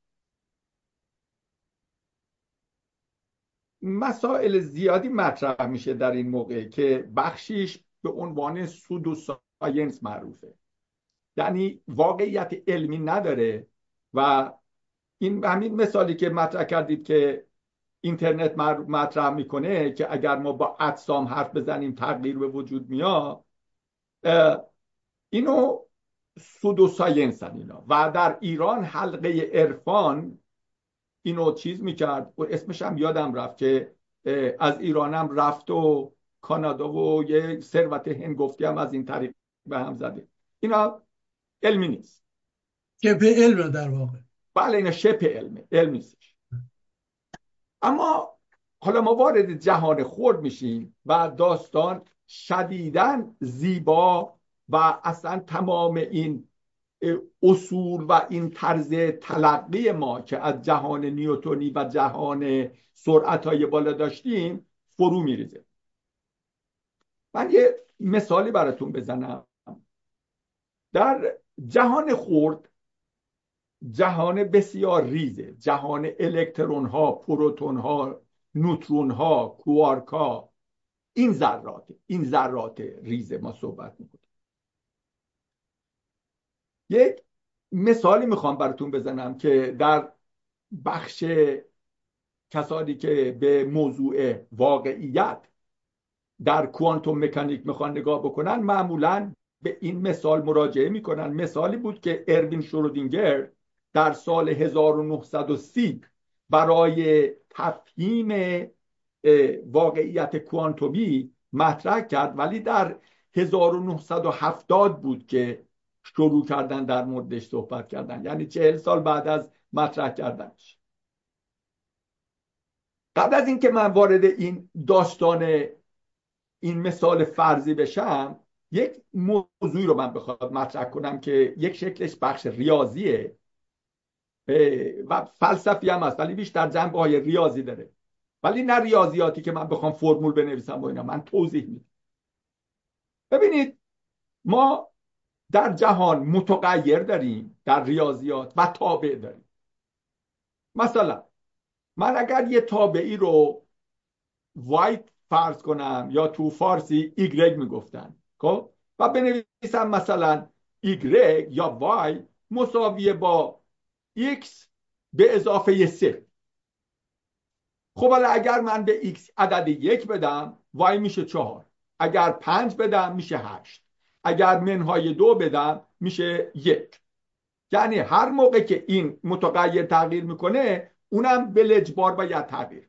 مسائل زیادی مطرح میشه در این موقع که بخشیش به عنوان سودو ساینس معروفه، یعنی واقعیت علمی نداره. و این همین مثالی که مطرح کردید که اینترنت مطرح میکنه که اگر ما با اجسام حرف بزنیم تغییر به وجود میاد، اینو سودو ساینس هن اینا. و در ایران حلقه عرفان اینو چیز میکرد و اسمش هم یادم رفت که از ایرانم رفت و کانادا و یه ثروت هنگفتی هم از این طریق به هم زده. اینا علمی نیست که به علم در واقع. بله اینا شبه علمه، علم نیستش. اما حالا ما وارد جهان خرد میشیم و داستان شدیداً زیبا و اصلا تمام این اصول و این طرز تلقی ما که از جهان نیوتونی و جهان سرعت‌های بالا داشتیم فرو میریزه. من یه مثالی براتون بزنم. در جهان خرد، جهان بسیار ریزه، جهان الکترون ها، پروتون ها، نوترون ها، کوارک ها، این ذرات ریزه ما صحبت میکنیم. یک مثالی میخوام براتون بزنم که در بخش کسانی که به موضوع واقعیت در کوانتوم مکانیک میخوان نگاه بکنن معمولاً به این مثال مراجعه میکنن. مثالی بود که اروین شرودینگر در سال 1930 برای تفهیم واقعیت کوانتومی مطرح کرد، ولی در 1970 بود که شروع کردن در موردش صحبت کردن، یعنی 40 سال بعد از مطرح کردنش. قبل از اینکه من وارد این داستان این مثال فرضی بشم، یک موضوعی رو من بخواد مطرح کنم که یک شکلش بخش ریاضیه و فلسفی هم هست، ولی بیشتر جنبه های ریاضی داره، ولی نه ریاضیاتی که من بخوام فرمول بنویسم و اینا، من توضیح میدم. ببینید، ما در جهان متغیر داریم در ریاضیات و تابع داریم. مثلا من اگر یه تابعی رو وایت فرض کنم، یا تو فارسی ایگرگ میگفتن، خب، و بنویسم مثلا ایگرگ یا وای مساویه با ایکس به اضافه 3. خب حالا اگر من به ایکس عدد 1 بدم، وای میشه 4، اگر 5 بدم میشه 8، اگر منهای 2 بدم میشه 1. یعنی هر موقع که این متغیر تغییر میکنه، اونم به اجبار باید تغییر.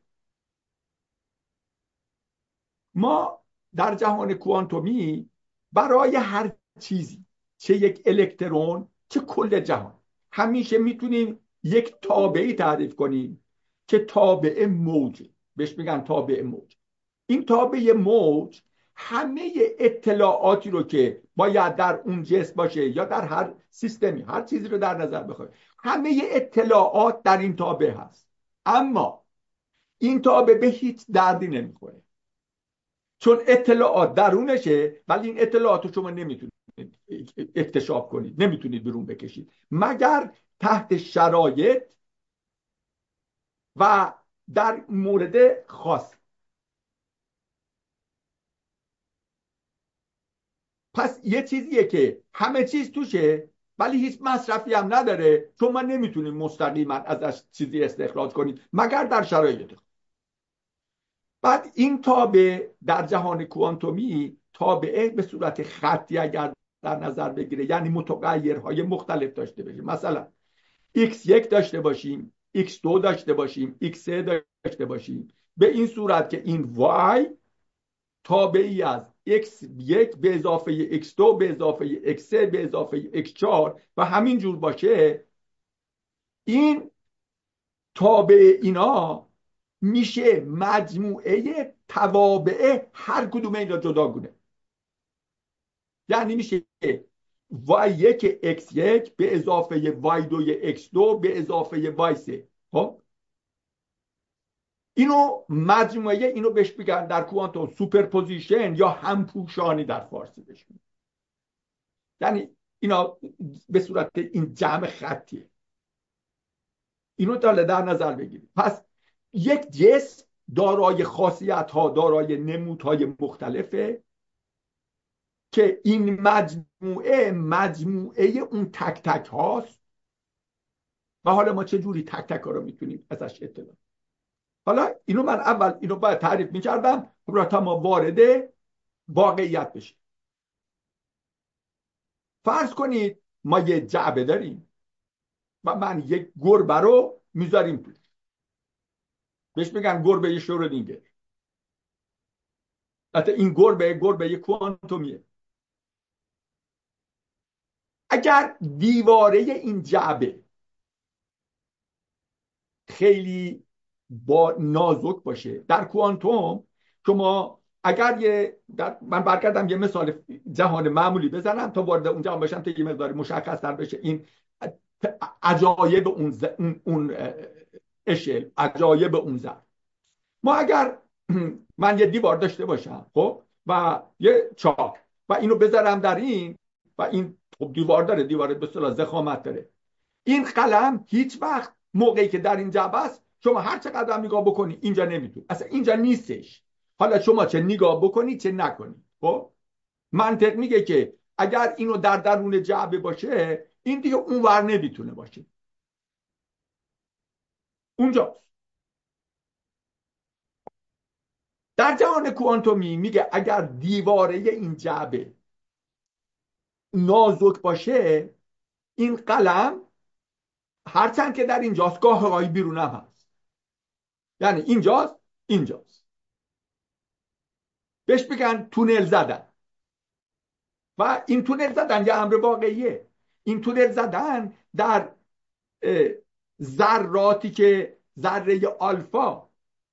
ما در جهان کوانتومی برای هر چیزی، چه یک الکترون چه کل جهان، همیشه میتونیم یک تابعی تعریف کنیم که تابع موج، بهش میگن تابع موج. این تابع موج همه اطلاعاتی رو که باید در اون جسم باشه یا در هر سیستمی، هر چیزی رو در نظر بخواید، همه اطلاعات در این تابع هست. اما این تابع به هیچ دردی نمیخوره. چون اطلاعات درونشه، ولی این اطلاعات رو شما نمیتونید اکتشاف کنید، نمیتونید بیرون بکشید مگر تحت شرایط و در مورد خاص. پس یه چیزیه که همه چیز توشه ولی هیچ مصرفی هم نداره، چون من نمیتونیم مستقیما ازش چیزی استخراج کنید مگر در شرایط. بعد این تابع در جهان کوانتومی تابعه به صورت خطی اگر در نظر بگیره، یعنی متغیرهای مختلف داشته باشه، مثلا x1 داشته باشیم، x2 داشته باشیم، x3 داشته باشیم، به این صورت که این y تابعی از x1 به اضافه x2 به اضافه x3 به اضافه x4 و همین جور باشه، این تابع اینا میشه مجموعه توابع هر کدوم اینا جداگونه. یعنی میشه y1 x1 به اضافه y2 x2 به اضافه y3. خب اینو مجموعه، اینو بهش میگن در کوانتوم سوپرپوزیشن یا همپوشانی در فارسی بهش میگن. یعنی اینا به صورت این جمع خطیه. اینو در نظر بگیرید. پس یک جسم دارای خاصیت ها، دارای نمودهای مختلفه که این مجموعه اون تک تک هاست و حالا ما چه جوری تک تک ها رو میتونیم ازش اطلاع. حالا اینو من اول اینو باید تعریف میکردم تا ما وارد واقعیت بشیم. فرض کنید ما یه جعبه داریم و من یک گربه رو میذاریم توش، بهش میگن گربه شرودینگر. حتی این گربه کوانتومیه. اگر دیواره این جعبه خیلی با نازک باشه، در کوانتوم شما اگر من برگردم یه مثال جهان معمولی بزنم تا وارد اونجا باشم تا یه مقدار مشخص تر بشه این عجایب اون اشل، عجایب اون ظرف. ما اگر من یه دیوار داشته باشم خب و یه چاک و اینو بذارم در این و این خب دیوار داره، دیوار به اصطلاح ضخامت داره، این قلم هیچ وقت موقعی که در این جعبه است شما هر چقدر نگاه بکنی اینجا نمیتونی، اصلا اینجا نیستش. حالا شما چه نگاه بکنی چه نکنی، خب منطق میگه که اگر اینو در درون جعبه باشه این دیگه اونور نمیتونه باشه، اونجاست. در جهان کوانتومی میگه اگر دیواره این جعبه نازک باشه این قلم هرچند که در اینجاست گاهی بیرون هم هست، یعنی اینجاست بهش بگن تونل زدن. و این تونل زدن یه امر واقعیه. این تونل زدن در ذراتی که ذره آلفا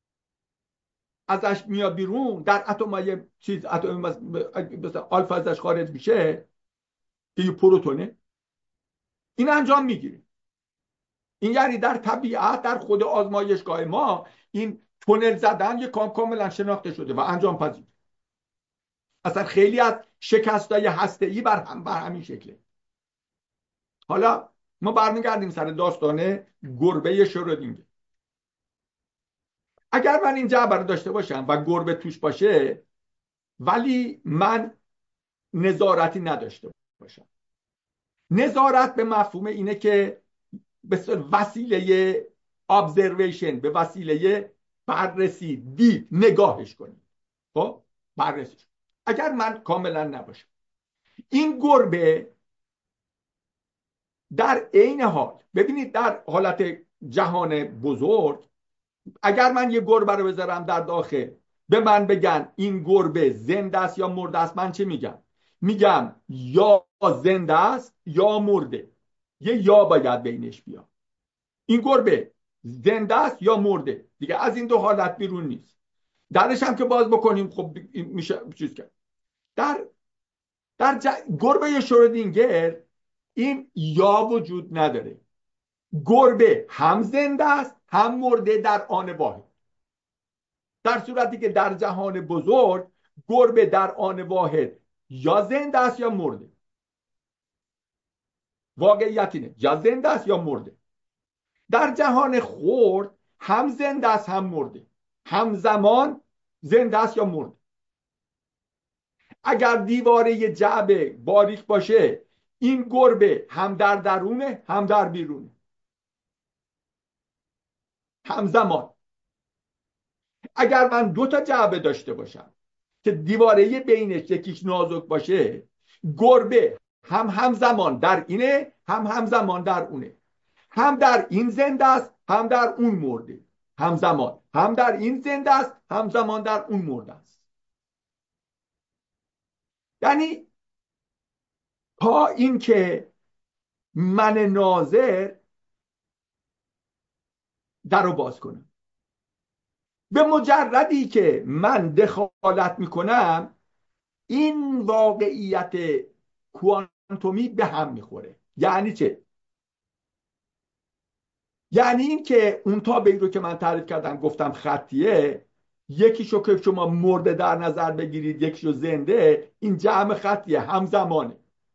ازش میاد بیرون، در اتمای چیز اتم مثلا آلفا ازش خارج میشه که یه پروتونه، این انجام میگیره. این یعنی در طبیعت در خود آزمایشگاه ما این تونل زدن یه کام کاملا شناخته شده و انجام پذیر. اصلا خیلی از شکستای هسته‌ای بر همین شکله. حالا ما برمیگردیم سر داستان گربه شرودینگر. اگر من این جعبه رو داشته باشم و گربه توش باشه ولی من نظارتی نداشته باشم، نظارت به مفهوم اینه که به وسیله observation، به وسیله بررسی، دید، نگاهش کنید. خب بررسیش اگر من کاملا نباشم، این گربه در عین حال، ببینید در حالت جهان بزرگ اگر من یه گربه رو بذارم در داخل به من بگن این گربه زنده است یا مرده است، من چه میگم؟ میگم یا زنده است یا مرده. یه یا باید بینش بیاد. این گربه زنده است یا مرده، دیگه از این دو حالت بیرون نیست. درش هم که باز بکنیم خب میشه چیز کرد. در گربه شرودینگر این یا وجود نداره. گربه هم زنده است هم مرده در آن واحد. در صورتی که در جهان بزرگ گربه در آن واحد یا زنده است یا مرده. واقعیت اینه یا زنده است یا مرده. در جهان خرد هم زنده است هم مرده، همزمان زنده است یا مرده. اگر دیواره جعبه باریک باشه، این گربه هم در درونه هم در بیرونه، همزمان. اگر من دو تا جعبه داشته باشم که دیواره بینش یکیش نازک باشه، گربه هم همزمان در اینه هم همزمان در اونه، هم در این زنده است هم در اون مرده، همزمان هم در این زنده است همزمان در اون مرده است. یعنی تا اینکه من ناظر در رو باز کنم، به مجردی که من دخالت میکنم، این واقعیت کوانتومی به هم میخوره. یعنی چه؟ یعنی این که اون تابعی رو که من تعریف کردم گفتم خطیه، یکیشو که شما مرده در نظر بگیرید یکیشو زنده، این جمع خطیه همزمانه.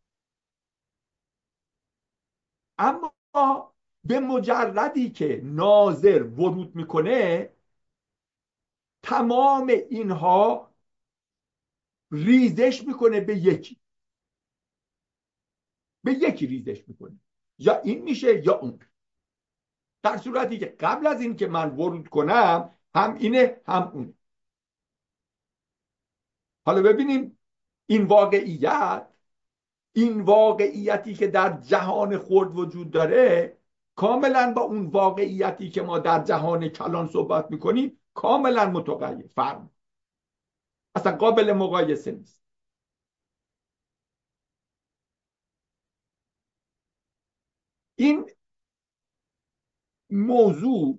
اما به مجردی که ناظر ورود میکنه، تمام اینها ریزش میکنه به یکی، به یکی ریزش میکنه، یا این میشه یا اون. در صورتی که قبل از این که من ورود کنم هم اینه هم اونه. حالا ببینیم این واقعیت، این واقعیتی که در جهان خرد وجود داره، کاملا با اون واقعیتی که ما در جهان کلان صحبت میکنیم کاملا متغیر، فرق، اصلا قابل مقایسه نیست. این موضوع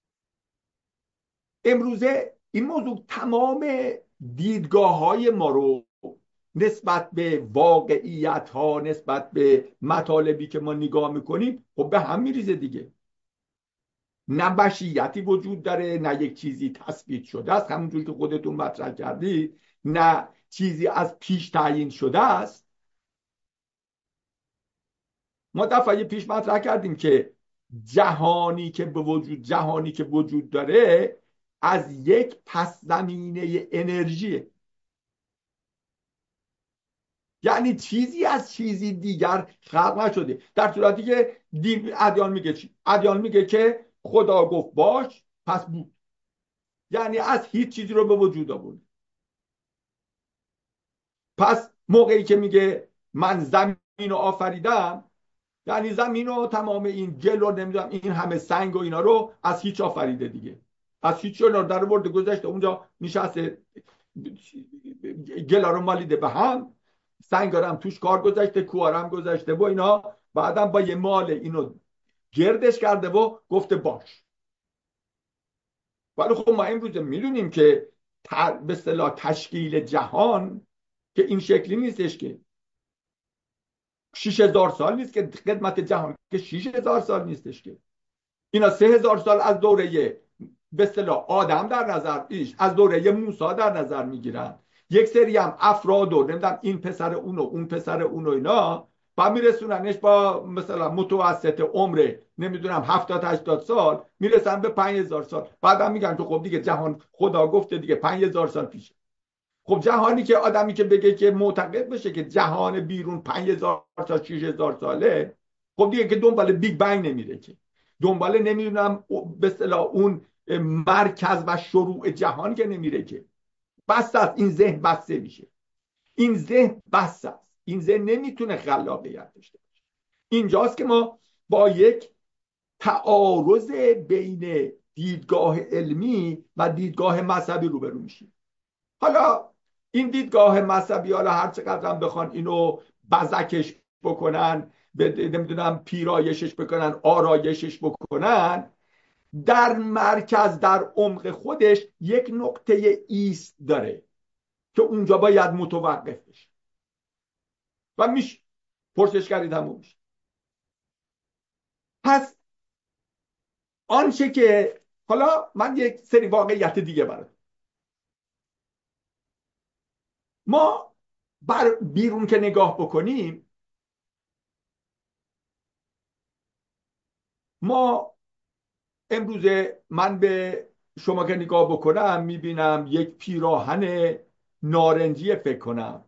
امروزه، این موضوع تمام دیدگاه های ما رو نسبت به واقعیت ها، نسبت به مطالبی که ما نگاه میکنیم خب به هم میریزه دیگه. نه بشیتی وجود داره، نه یک چیزی تثبیت شده است همونجور که خودتون مطرح کردید، نه چیزی از پیش تعیین شده است. ما دفعه پیش مطرح کردیم که جهانی که وجود داره از یک پس زمینه انرژیه. یعنی چیزی از چیزی دیگر خلق نشده. در صورتی که ادیان میگه چی؟ ادیان میگه که خدا گفت باش پس بود، یعنی از هیچ چیزی رو به وجود آورد. پس موقعی که میگه من زمین رو آفریدم، یعنی زمین و تمام این گل و نمیدونم این همه سنگ و اینا رو از هیچ آفریده دیگه، از هیچ رو در برد گذاشته اونجا نشسته، گلا رو مالیده به هم، سنگارم توش کار گذاشته، کوارم گذاشته و اینا، بعدم با یه مال اینو گردش کرده و گفته باش. ولی خب ما امروز میدونیم که به اصطلاح تشکیل جهان که این شکلی نیستش، که 6000 سال نیست که خدمت جهان، که 6000 سال نیستش، که اینا 3000 سال از دوره به اصطلاح آدم در نظر، از دوره موسی در نظر میگیرن. یک سری هم افراد و نمیدونم این پسر اونو اون پسر اونو اینا، و میرسوننش با مثلا متوسط عمر نمیدونم 70 80 سال میرسن به 5000 سال. بعدم میگن تو خب دیگه جهان خدا گفته دیگه 5000 سال پیشه. خب جهانی که آدمی که بگه که معتقد بشه که جهان بیرون 5000 تا 6000 ساله، خب دیگه که دنبال بیگ بنگ نمیره، که دنبال نمیدونم به اصطلاح اون مرکز و شروع جهان که نمیره، که بسته است. این ذهن بسته میشه، این ذهن بسته است، این ذهن نمیتونه خلاقیت داشته باشه. اینجاست که ما با یک تعارض بین دیدگاه علمی و دیدگاه مذهبی روبرو میشیم. حالا این دیدگاه مذهبی، حالا هر چقدر هم بخوان اینو بزکش بکنن، نمیدونم پیرایشش بکنن، آرایشش بکنن، در مرکز، در عمق خودش یک نقطه ایست داره که اونجا باید متوقف بشه و میشه پرسشگری تموم میشه. پس آنچه که حالا من یک سری واقعیت دیگه برات، ما بر بیرون که نگاه بکنیم، ما امروزه من به شما که نگاه بکنم میبینم یک پیراهن نارنجی فکر کنم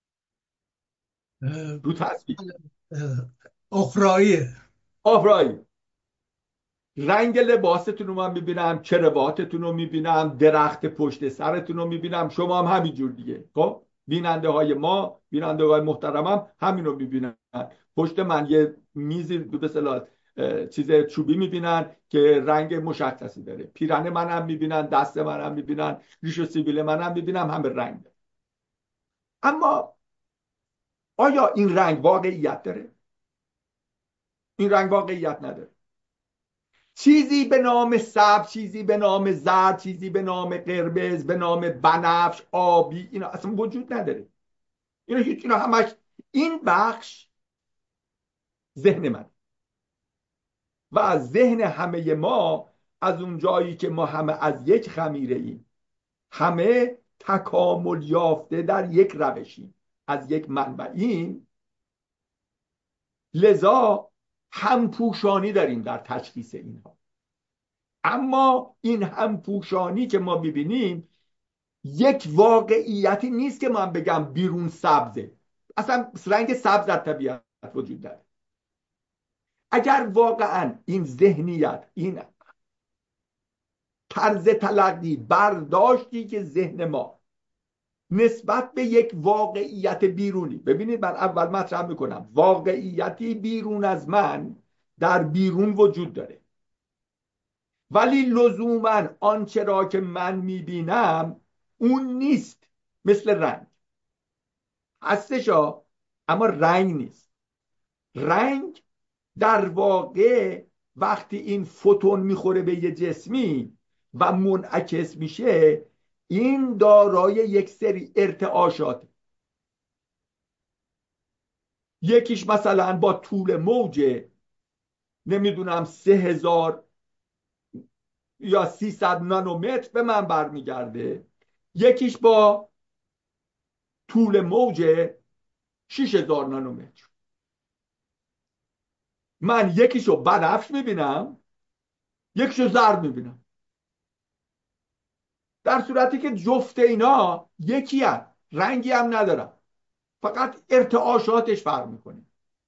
اه، رو تصویر. اخراییه. آفرایی. رنگ لباستون رو من میبینم، کرواتتون رو میبینم، درخت پشت سرتون رو میبینم، شما هم همینجور دیگه. خب بیننده های ما، بیننده های محترمم همین رو میبینن. پشت من یه میزی به اصطلاح چیز چوبی میبینن که رنگ مشخصی داره. پیرن من هم میبینن، دست من هم میبینن، ریش و سیبیل من هم میبینم، همه رنگ داره. اما آیا این رنگ واقعیت داره؟ این رنگ واقعیت نداره. چیزی به نام سبز، چیزی به نام زرد، چیزی به نام قرمز، به نام بنفش، آبی، اینا اصلا وجود نداره. اینا همش این بخش ذهن من و از ذهن همه ما، از اون جایی که ما همه از یک خمیره ایم، همه تکامل یافته در یک روشیم، از یک منبعیم، لذا همپوشانی داریم در تشخیص اینها. اما این همپوشانی که ما ببینیم یک واقعیتی نیست که من بگم بیرون سبزه. اصلا رنگ سبز در طبیعت وجود داره. اگر واقعا این ذهنیت، این طرز تلقی، برداشتی که ذهن ما نسبت به یک واقعیت بیرونی، ببینید من اول مطرح میکنم واقعیتی بیرون از من در بیرون وجود داره، ولی لزوما آنچه را که من میبینم اون نیست. مثل رنگ هستشا، اما رنگ نیست. رنگ در واقع وقتی این فوتون میخوره به یه جسمی و منعکس میشه، این دارای یک سری ارتعاشات. یکیش مثلا با طول موج نمیدونم 3000 یا 300 نانومتر به من برمیگرده، یکیش با طول موج 6000 نانومتر. من یکیشو بنفش میبینم، یکیشو زرد میبینم، در صورتی که جفت اینا یکی هم رنگی هم ندارن، فقط ارتعاشاتش فرق میکنه.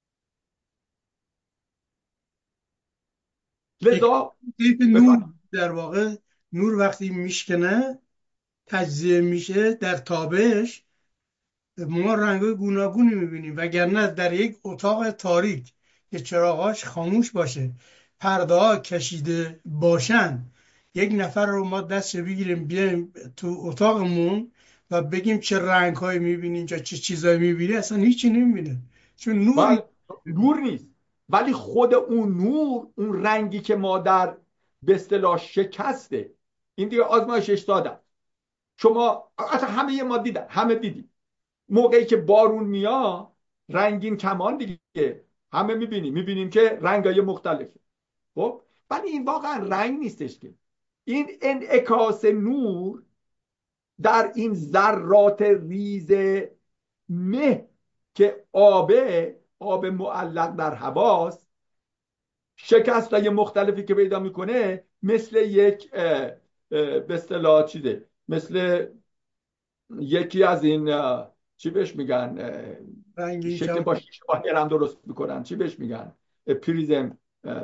یک لذا طیف نور بفرم. در واقع، نور وقتی میشکنه تجزیه میشه در تابش، ما رنگای گوناگونی میبینیم. وگرنه در یک اتاق تاریک که چراغاش خاموش باشه، پرده ها کشیده باشن، یک نفر رو ما دستش بگیریم بیایم تو اتاقمون و بگیم چه رنگ هایی میبینیم چه چیزهایی میبینیم، اصلا هیچی نمیبینه، چون نور بله، نور نیست. ولی خود اون نور، اون رنگی که ما در به اصطلاح شکسته، این دیگه آزمایشش دادن. شما اصلا همه ما دیدن، همه دیدیم موقعی که بارون میاد رنگین کمان دیگه همه میبینیم که رنگای مختلفه. خب ولی این واقعا رنگ نیستش که، این انعکاس نور در این ذرات ریز مه که آب معلق در هواست، شکستای مختلفی که پیدا میکنه مثل یک به اصطلاح چیزه، مثل یکی از این چی بهش میگن، رنگین شکل کمان با شیشه هم درست میکنن، چی بهش میگن، پریزم،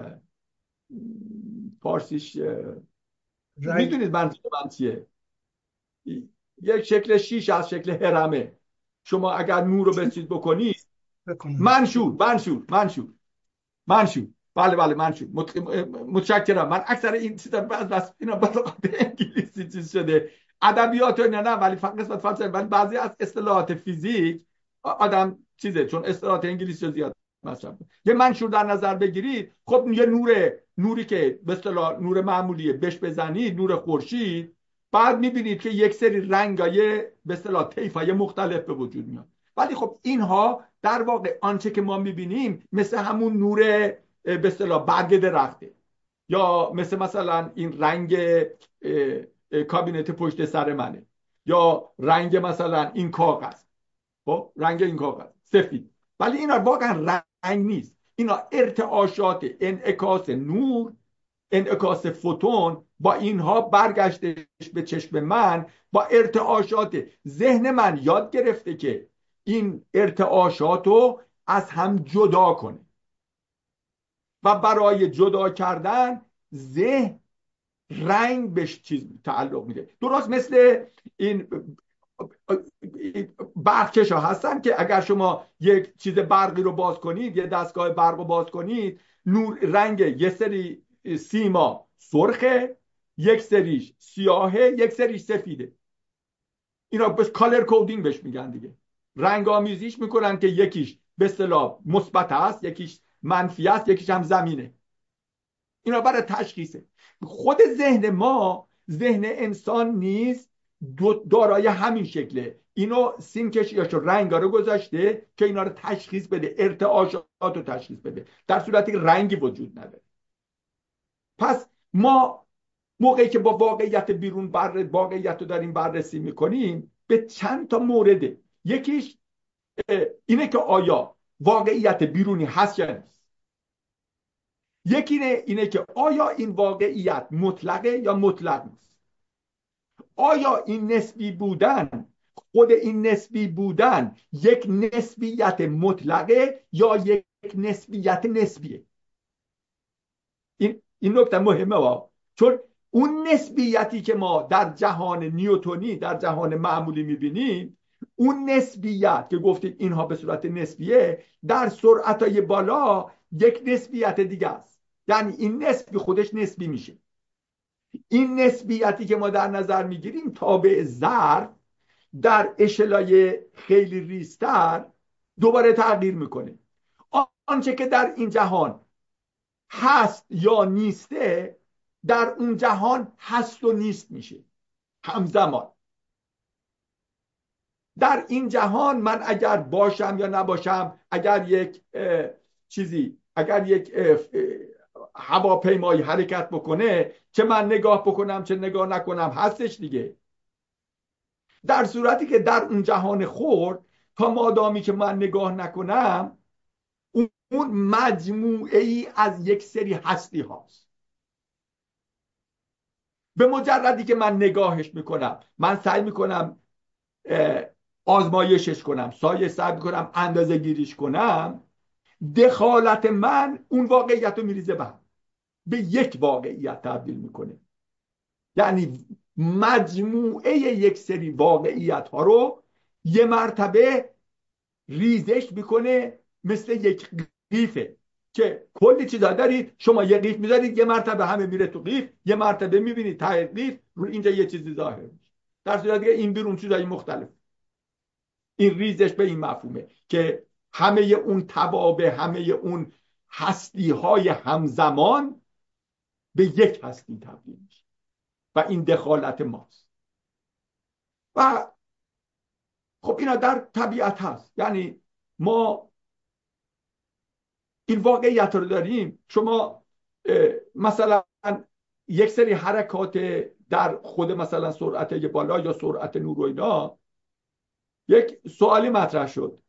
فارسیش رنگ میدونید منظور من چیه؟ یک شکل شیش از شکل هرمه. شما اگر نور رو به چیز بکنی، بکنم. منشور. بله منشور. متشکرم. من اکثر این چیزا بس اینا به لغت انگلیسی چیز شده، ادبیات نه ولی فقط قسمت فلسفه، ولی بعضی از اصطلاحات فیزیک آدم چیزه، چون اصطلاحات انگلیسی رو زیاد مصرف. یه منشور در نظر بگیرید، خب یه نوری که به اصطلاح نور معمولیه بهش بزنید، نور خورشید، بعد میبینید که یک سری رنگای به اصطلاح طیفای مختلف به وجود میاد. ولی خب اینها در واقع آنچه که ما میبینیم مثل همون نور به اصطلاح برگ درخته، یا مثلا این رنگ کابینت پشت سر منه، یا رنگ مثلا این کاغذ، خب رنگ این کاغذ سفید، ولی اینا واقعا رنگ نیست. اینا ارتعاشات انعکاس نور، انعکاس فوتون با اینها برگشتش به چشم من، با ارتعاشات ذهن من یاد گرفته که این ارتعاشات رو از هم جدا کنه و برای جدا کردن ذهن رنگ بهش چیز تعلق میده. درست مثل این برقکش ها هستن که اگر شما یک چیز برقی رو باز کنید، یه دستگاه برق رو باز کنید، نور رنگ یه سری سیما سرخه، یک سریش سیاهه، یک سریش سفیده. اینا بهش کالر کودینگ بهش میگن دیگه. رنگ آمیزیش میکنن که یکیش به اصطلاح مثبت است، یکیش منفی است، یکیش هم زمینه. اینا برای تشخیصه. خود ذهن ما، ذهن انسان نیست دارای همین شکله. اینو سیم کشیاش رنگا رو گذاشته که اینا رو تشخیص بده، ارتعاشات رو تشخیص بده، در صورتی که رنگی وجود نداره. پس ما موقعی که با واقعیت بیرون واقعیت رو داریم بررسی میکنیم به چند تا مورده. یکیش اینه که آیا واقعیت بیرونی هست یا نیست. یکی اینه که آیا این واقعیت مطلقه یا مطلق نیست. آیا این نسبی بودن، خود این نسبی بودن یک نسبیت مطلقه یا یک نسبیت نسبیه. این نکته مهمه چون اون نسبیتی که ما در جهان نیوتونی، در جهان معمولی میبینیم، اون نسبیت که گفتیم اینها به صورت نسبیه، در سرعتهای بالا یک نسبیت دیگه است. یعنی این نسبی خودش نسبی میشه. این نسبیتی که ما در نظر میگیریم تابع ظرف در اشلای خیلی ریزتر دوباره تغییر میکنه. آنچه که در این جهان هست یا نیسته در اون جهان هست و نیست میشه همزمان. در این جهان من اگر باشم یا نباشم، اگر یک چیزی، اگر یک هواپیمایی حرکت بکنه، چه من نگاه بکنم چه نگاه نکنم هستش دیگه. در صورتی که در اون جهان خرد تا مادامی که من نگاه نکنم، اون مجموعه ای از یک سری هستی هاست. به مجردی که من نگاهش میکنم، من سعی میکنم آزمایشش کنم، سعی میکنم اندازه گیریش کنم، دخالت من اون واقعیت رو میریزه به یک واقعیت تبدیل میکنه. یعنی مجموعه یک سری واقعیت ها رو یه مرتبه ریزش میکنه، مثل یک قیفه که کلی چیزا دارید، شما یه قیف میذارید، یه مرتبه همه میره تو قیف، یه مرتبه میبینید ته قیف رو اینجا یه چیزی ظاهر میشه، در صورتی که این بیرون چیزای مختلف. این ریزش به این مفهومه که همه اون توابع، همه اون هستی های همزمان به یک هستی تبدیل میشه و این دخالت ماست. و خب اینا در طبیعت هست. یعنی ما این واقعیت رو داریم. شما مثلا یک سری حرکات در خود مثلا سرعت بالا یا سرعت نور و اینا، یک سوالی مطرح شد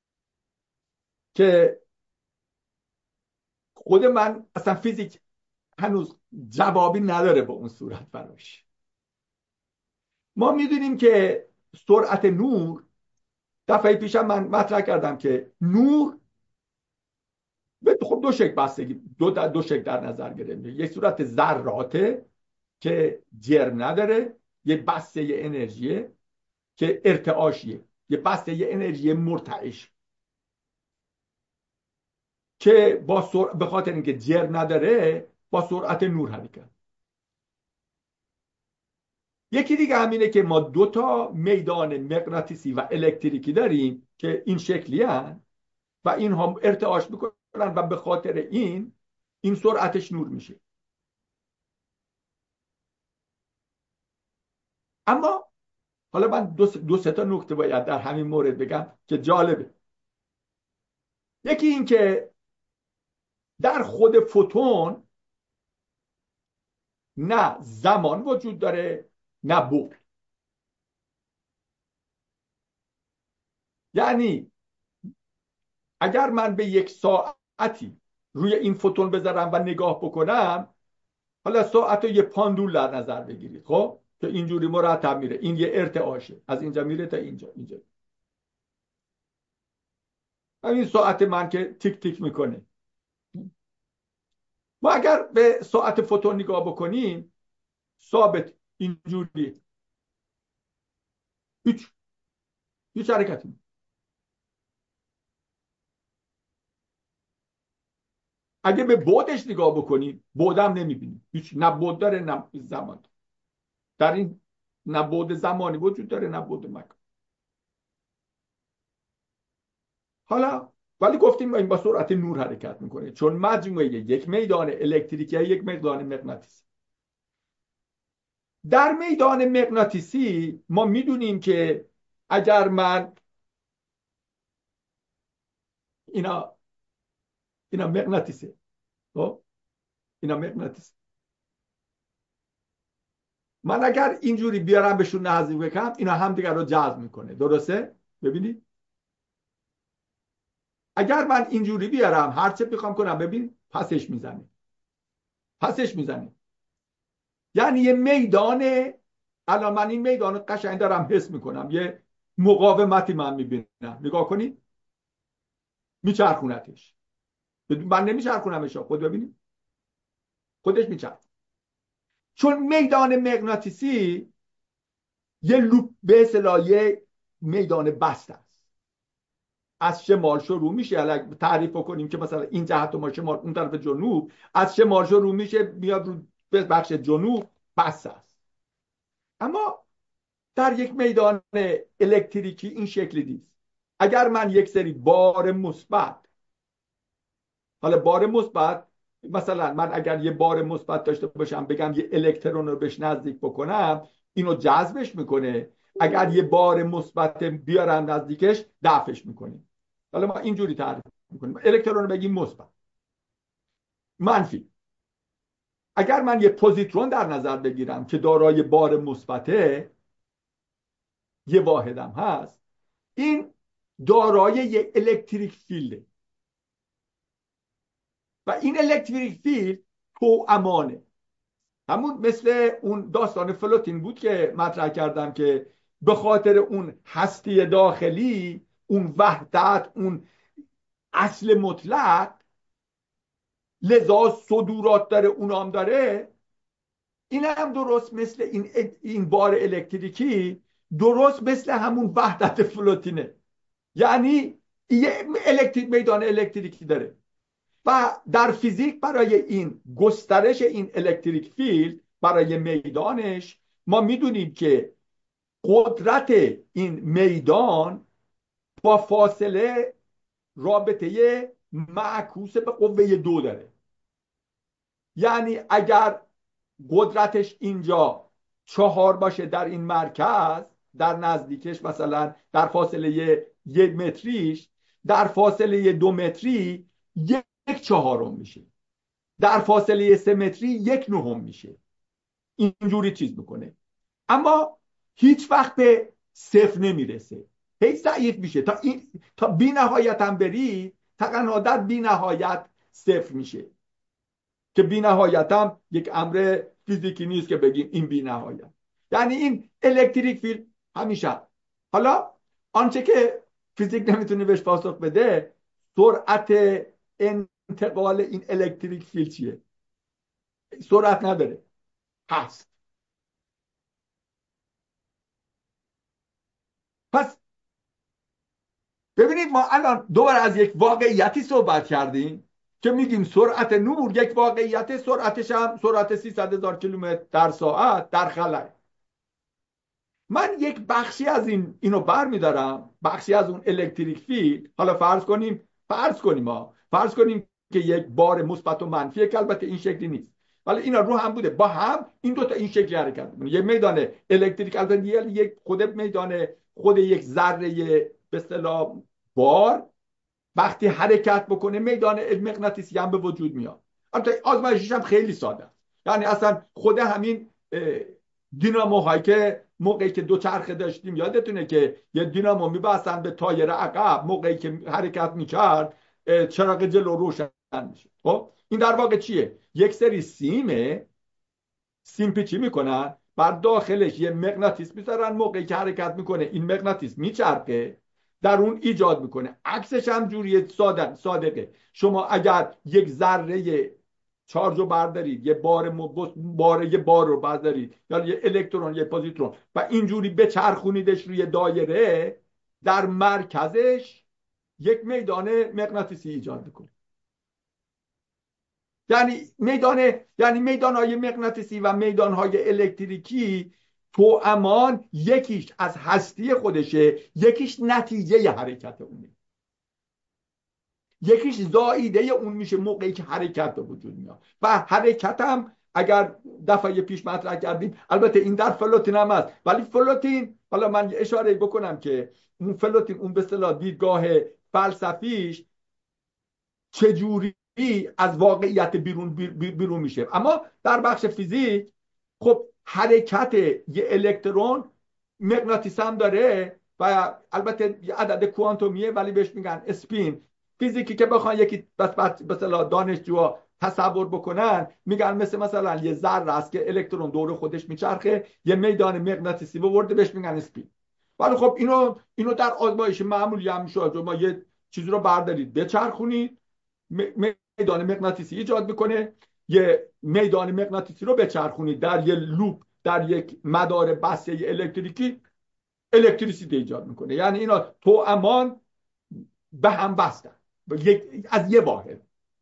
که خود من اصلا فیزیک هنوز جوابی نداره به اون صورت براش. ما میدونیم که سرعت نور، دفعه پیشم من مطرح کردم که نور خب دو شکل بستگی دو شکل در نظر گرفته. یک صورت ذراته که جرم نداره، یه بسته انرژیه که ارتعاشیه، یه بسته انرژی مرتعش که به خاطر اینکه جرم نداره با سرعت نور حرکت. یکی دیگه همینه که ما دو تا میدان مغناطیسی و الکتریکی داریم که این شکلی هستند و اینها ارتعاش میکنن و به خاطر این سرعتش نور میشه. اما حالا من دو سه تا نکته باید در همین مورد بگم که جالبه. یکی این که در خود فوتون نه زمان وجود داره نه بعد. یعنی اگر من به یک ساعتی روی این فوتون بذارم و نگاه بکنم، حالا ساعت رو یه پاندول در نظر بگیرید، خب که اینجوری مرتب میره، این یه ارتعاشه، از اینجا میره تا اینجا. همین ساعت من که تیک تیک میکنه. ما اگر به ساعت فوتون نگاه بکنیم، ثابت اینجوری، هیچ حرکتی. اگه به بعدش نگاه بکنیم، بعدم نمیبینیم، هیچ، نه بعد داره نه زمان. در این نه بعد زمانی وجود داره نه بعد مکان. حالا ولی گفتیم این با سرعت نور حرکت میکنه، چون مجموعه یک میدان الکتریکی یک میدان مغناطیسی. در میدان مغناطیسی ما میدونیم که اگر من اینا مغناطیسه، خب اینا مغناطیسه، من اگر اینجوری بیارم بهشون نزدیک بکنم، اینا همدیگر رو جذب میکنه، درسته؟ ببینید اگر من اینجوری بیارم، هر چه بخوام کنم، ببین پسش میزنه. یعنی یه میدان، الان من این میدان قشنگ دارم حس میکنم، یه مقاومتی من میبینم، نگاه کنید، میچرخونتش. من نمیچرخونمش، خود ببینید خودش میچرخ. چون میدان مغناطیسی یه لوپ به اصطلاح یه میدان بسته است، از شمال شروع میشه. اگه تعریف کنیم که مثلا این جهت ما شمال، اون طرف جنوب، از شمال شروع میشه میاد رو به بخش جنوب، بسته است. اما در یک میدان الکتریکی این شکلی نیست. اگر من یک سری بار مثبت، حالا بار مثبت، مثلا من اگر یه بار مثبت داشته باشم، بگم یه الکترون رو بهش نزدیک بکنم، اینو جذبش میکنه. اگر یه بار مثبت بیارم نزدیکش، دفعش میکنه. حالا ما اینجوری تعریف میکنیم، الکترون رو بگیم مثبت. منفی، اگر من یه پوزیترون در نظر بگیرم که دارای بار مثبته، یه واحدم هست، این دارای یه الکتریک فیلده و این الکتریک فیلد توامانه. همون مثل اون داستان فلوتین بود که مطرح کردم، که به خاطر اون هستی داخلی، اون وحدت، اون اصل مطلق، لذا صدورات داره، اونام داره. این هم درست مثل این بار الکتریکی، درست مثل همون وحدت فلوتینه. یعنی یه میدان الکتریکی داره و در فیزیک برای این گسترش این الکتریک فیلد، برای میدانش، ما میدونیم که قدرت این میدان با فاصله رابطه معکوس به قوه 2 داره. یعنی اگر قدرتش اینجا 4 باشه در این مرکز، در نزدیکش، مثلا در فاصله 1 متریش، در فاصله 2 متری 1/4 میشه، در فاصله 3 متری 1/9 میشه. اینجوری چیز میکنه، اما هیچ وقت به 0 نمیرسه، هیچ ضعیف میشه تا بی نهایت هم بری، تقنادر بی نهایت 0 میشه، که بی نهایت هم یک امر فیزیکی نیست که بگیم این بی نهایت. یعنی این الکتریک فیلد همیشه. حالا آنچه که فیزیک نمیتونه بهش پاسخ بده، سرعت انتقال این الکتریک فیلد چیه؟ سرعت نداره، هست. پس ببینید، ما الان دوباره از یک واقعیتی صحبت کردیم که میگیم سرعت نور یک واقعیت، سرعتش هم سرعت 300,000 کیلومتر در ساعت در خلای. من یک بخشی از اینو بر میدارم، بخشی از اون الکتریک فیلد. حالا فرض کنیم که یک بار مثبت و منفی، که البته این شکلی نیست، ولی اینا رو هم بوده، با هم این دوتا این شکلی حرکت میکنه. یک میدان الکتریک، البته یک خود میدان، خود یک ذره به اصطلاح بار، وقتی حرکت بکنه میدان مغناطیسی هم به وجود میاد. البته آزمایشش هم خیلی ساده است. یعنی اصلا خود همین دیناموهایی که موقعی که دوچرخه داشتیم یادتونه که یه دینامو میبستن به تایر عقب، موقعی که حرکت میکرد چراغ جلو روشن میشه. خب این در واقع چیه؟ یک سری سیم پیچی میکنن، بر داخلش یه مغناطیس میذارن، موقعی که حرکت میکنه این مغناطیس میچرخه، در اون ایجاد میکنه. عکسش هم جوریه صادقه. شما اگر یک ذره چارج رو بردارید، یه بار رو بردارید، یا یه الکترون، یه پوزیترون، و اینجوری بچرخونیدش روی دایره، در مرکزش یک میدان مغناطیسی ایجاد میکنه. یعنی میدانهای مغناطیسی و میدانهای الکتریکی توامان، یکیش از هستی خودشه، یکیش نتیجه حرکت اونه، یکیش زائیده اون میشه موقعی که حرکت به وجود میاد. و حرکت هم اگر دفعه پیش مطرح کردیم، البته این در فلوتین هم هست، ولی فلوتین، حالا من اشاره بکنم که اون فلوتین، اون به اصطلاح دیدگاه فلسفیش چجوری از واقعیت بیرون میشه. اما در بخش فیزیک خب حرکت یه الکترون مغناطیس هم داره و البته یه عدد کوانتومیه، ولی بهش میگن اسپین. فیزیکی که بخوان یکی مثلا دانشجوها تصور بکنن، میگن مثلا یه ذره است که الکترون دور خودش میچرخه، یه میدان مغناطیسی بورده، بهش میگن اسپین. ولی خب اینو در آزمایش معمولی هم میشه، ما یه چیزی رو بردارید بچرخونید، میدان مغناطیسی ایجاد میکنه، یه میدان مغناطیسی رو بچرخونید در یه لوپ، در یک مدار بسته الکتریکی، الکتریسیته ایجاد میکنه. یعنی اینا تو امان به هم بستن از یه واحد.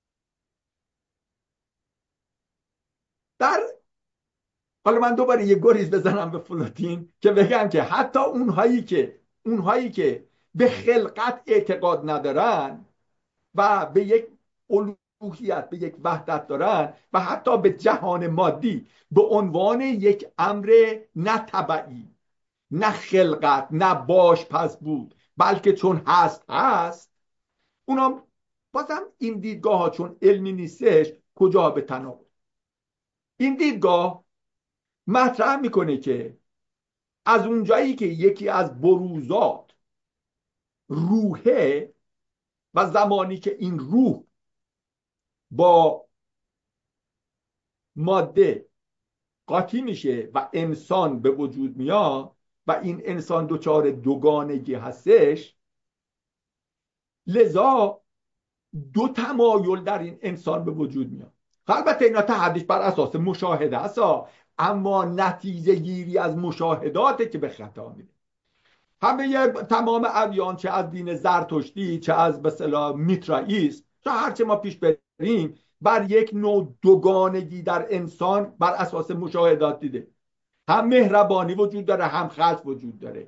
در حالا من دوباره یه گریز بزنم به فلوتین که بگم که حتی اونهایی که به خلقت اعتقاد ندارن و به یک الوهیت، به یک وحدت دارن، و حتی به جهان مادی به عنوان یک امر نه تبعی، نه خلقت، نه باش پس بود، بلکه چون هست، اونا بازم این دیدگاه ها چون علمی نیستش کجا به تناقض. این دیدگاه مطرح میکنه که از اونجایی که یکی از بروزات روحه، و زمانی که این روح با ماده قاطی میشه و انسان به وجود میاد و این انسان دچار دوگانگی هستش، لذا دو تمایل در این انسان به وجود میاد. البته اینا تحدیش بر اساس مشاهده است، اما نتیجه گیری از مشاهداته که به خطا میره. تمام ادیان، چه از دین زرتشتی، چه از به اصطلاح میترائیسم، چه هرچه ما پیش بریم، بر یک نوع دوگانگی در انسان بر اساس مشاهدات دیده. هم مهربانی وجود داره، هم خشم وجود داره،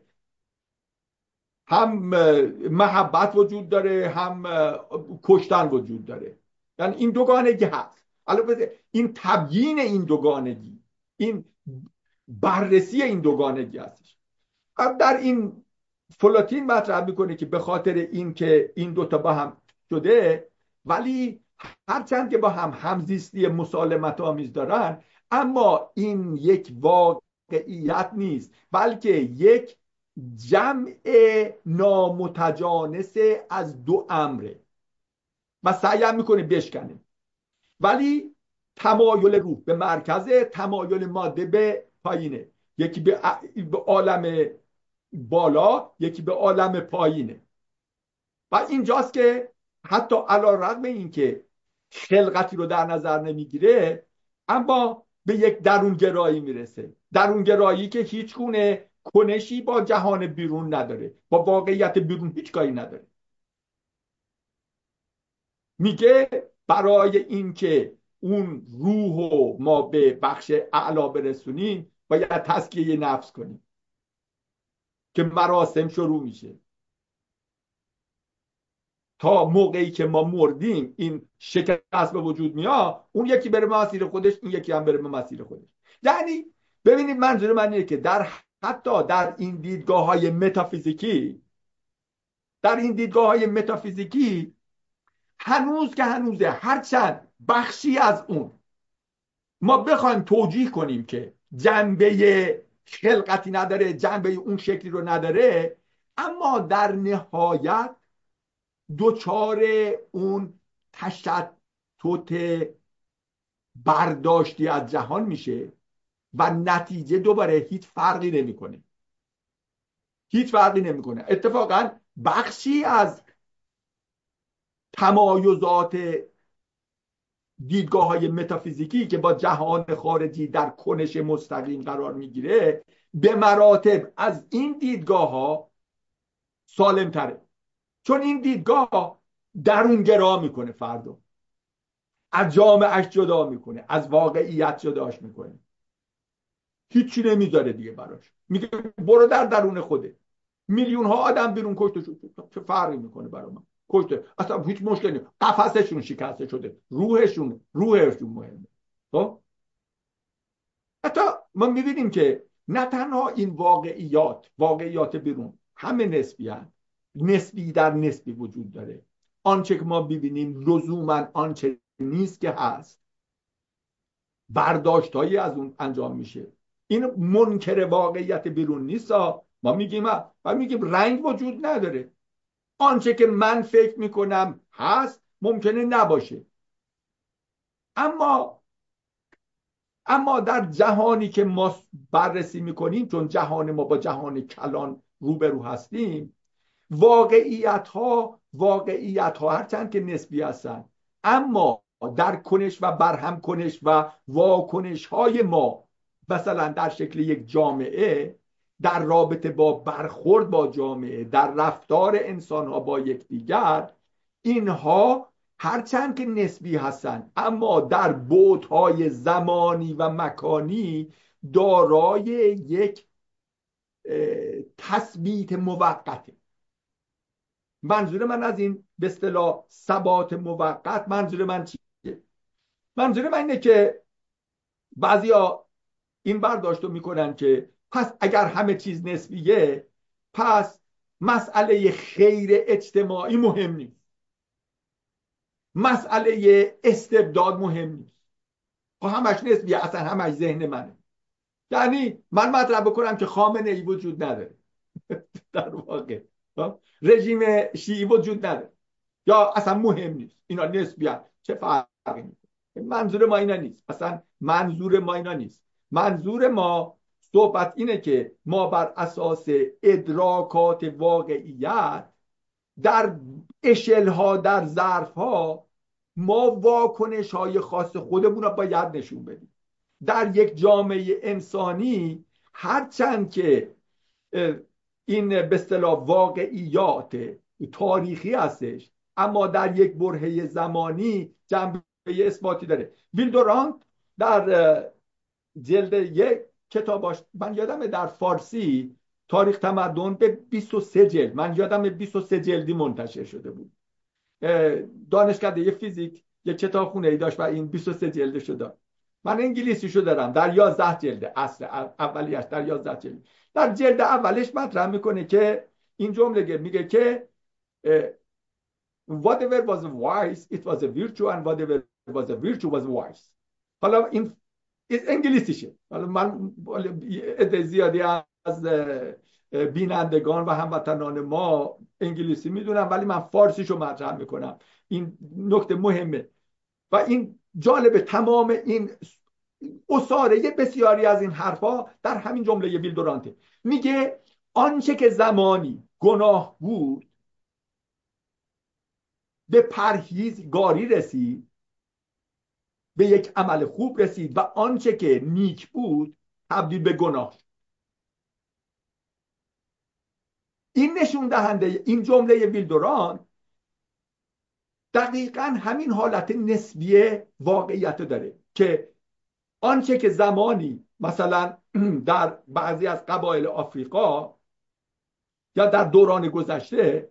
هم محبت وجود داره، هم کشتن وجود داره. یعنی این دوگانگی هست. البته این تبیین این دوگانگی، این بررسی این دوگانگی هستش. در این فلوتین مطرح میکنه که به خاطر این که این دوتا با هم شده، ولی هرچند که با هم همزیستی مسالمت آمیز دارن، اما این یک واقعیت نیست، بلکه یک جمع نامتجانس از دو امره و سعی میکنه بشکنه. ولی تمایل روح به مرکزه، تمایل ماده به پایینه، یکی به عالم بالا، یکی به عالم پایینه. و اینجاست که حتی علیرغم این که خلقتی رو در نظر نمیگیره، اما به یک درونگرایی میرسه، درونگرایی که هیچ گونه کنشی با جهان بیرون نداره، با واقعیت بیرون هیچ کاری نداره. میگه برای اینکه اون روح و ما به بخش اعلا برسونیم، باید تزکیه نفس کنیم که مراسم شروع میشه. تا موقعی که ما مردیم این شکست به وجود میاد، اون یکی بره مسیر خودش، این یکی هم بره مسیر خودش. یعنی ببینید منظور من اینه که حتی در این دیدگاه های متافیزیکی، هنوز که هنوزه، هرچند بخشی از اون ما بخوایم توجیه کنیم که جنبه خلقتی نداره، جنبه اون شکلی رو نداره، اما در نهایت دوچار اون تشتت برداشتی از جهان میشه و نتیجه دوباره هیچ فرقی نمیکنه. هیچ فرقی نمیکنه. اتفاقا بخشی از تمایزات دیدگاه های متافیزیکی که با جهان خارجی در کنش مستقیم قرار میگیره به مراتب از این دیدگاه ها سالم تره، چون این دیدگاه درونگرا میکنه، فردو از جامعهش جدا میکنه، از واقعیت جداش میکنه، هیچی نمیذاره دیگه براش. میگه برو در درون خوده. میلیون ها آدم بیرون کشته شد، چه فرقی میکنه برای من؟ کشته، اصلا هیچ مشکلی نیست. قفسشون شکسته شده، روحشون مهمه. خب حتی ما میبینیم که نه تنها این واقعیات بیرون همه نسبی هست، نسبی در نسبی وجود داره. آنچه که ما ببینیم لزوما آنچه نیست که هست، برداشتهایی از اون انجام میشه. این منکر واقعیت بیرون نیست. ما میگیم رنگ وجود نداره. آنچه که من فکر میکنم هست ممکنه نباشه، اما در جهانی که ما بررسی میکنیم، چون جهان ما با جهان کلان روبرو هستیم، واقعیت ها هرچند که نسبی هستن، اما در کنش و برهم کنش و واکنش های ما، مثلا در شکل یک جامعه، در رابطه با برخورد با جامعه، در رفتار انسان ها با یکدیگر، اینها هرچند که نسبی هستند اما در بعدهای زمانی و مکانی دارای یک تثبیت موقته. منظور من از این به اصطلاح ثبات موقت، منظور من چیه؟ منظور من اینه که بعضیا این برداشت رو میکنن که پس اگر همه چیز نسبیه، پس مسئله خیر اجتماعی مهم نیست، مسئله استبداد مهم نیست، خب همش نسبیه، اصلا همش ذهن منه. یعنی من مطرح بکنم که خامنه ای وجود نداره در واقع رژیم شیعی وجود نداره یا اصلا مهم نیست، اینا نسبیت، چه فرقی میکنه؟ منظور ما اینا نیست، اصلا منظور ما اینا نیست. منظور ما صحبت اینه که ما بر اساس ادراکات واقعیت در اشلها، در ظرفها، ما واکنش های خاص خودمون رو باید نشون بدیم. در یک جامعه انسانی هرچند که این به اصطلاح واقعیات تاریخی هستش، اما در یک برهه زمانی جنبه اثباتی داره. ویلدورانت در جلد یک کتاباش، من یادمه در فارسی تاریخ تمدن به 23 جلد، من یادمه 23 جلدی منتشر شده بود. دانشکده فیزیک یک کتابخونه ای داشت و این 23 جلدشو داد. من انگلیسیشو دارم در 11 جلد، اصل اولیش در 11 جلد. در جلد اولش مطرح میکنه که این جمله میگه که whatever was wise it was a virtue and whatever was a virtue was wise. حالا این انگلیسیشه، حالا من زیادی از بینندگان و هموطنان ما انگلیسی میدونم، ولی من فارسیشو مطرح میکنم. این نکته مهمه و این جالبه. تمام این اساره بسیاری از این حرفا در همین جمله ویلدورانته. میگه آنچه که زمانی گناه بود به پرهیزگاری رسید، به یک عمل خوب رسید، و آنچه که نیک بود تبدیل به گناه شد. این نشون دهنده، این جمله ویلدوران دقیقا همین حالت نسبی واقعیت داره که آنچه که زمانی مثلا در بعضی از قبایل آفریقا یا در دوران گذشته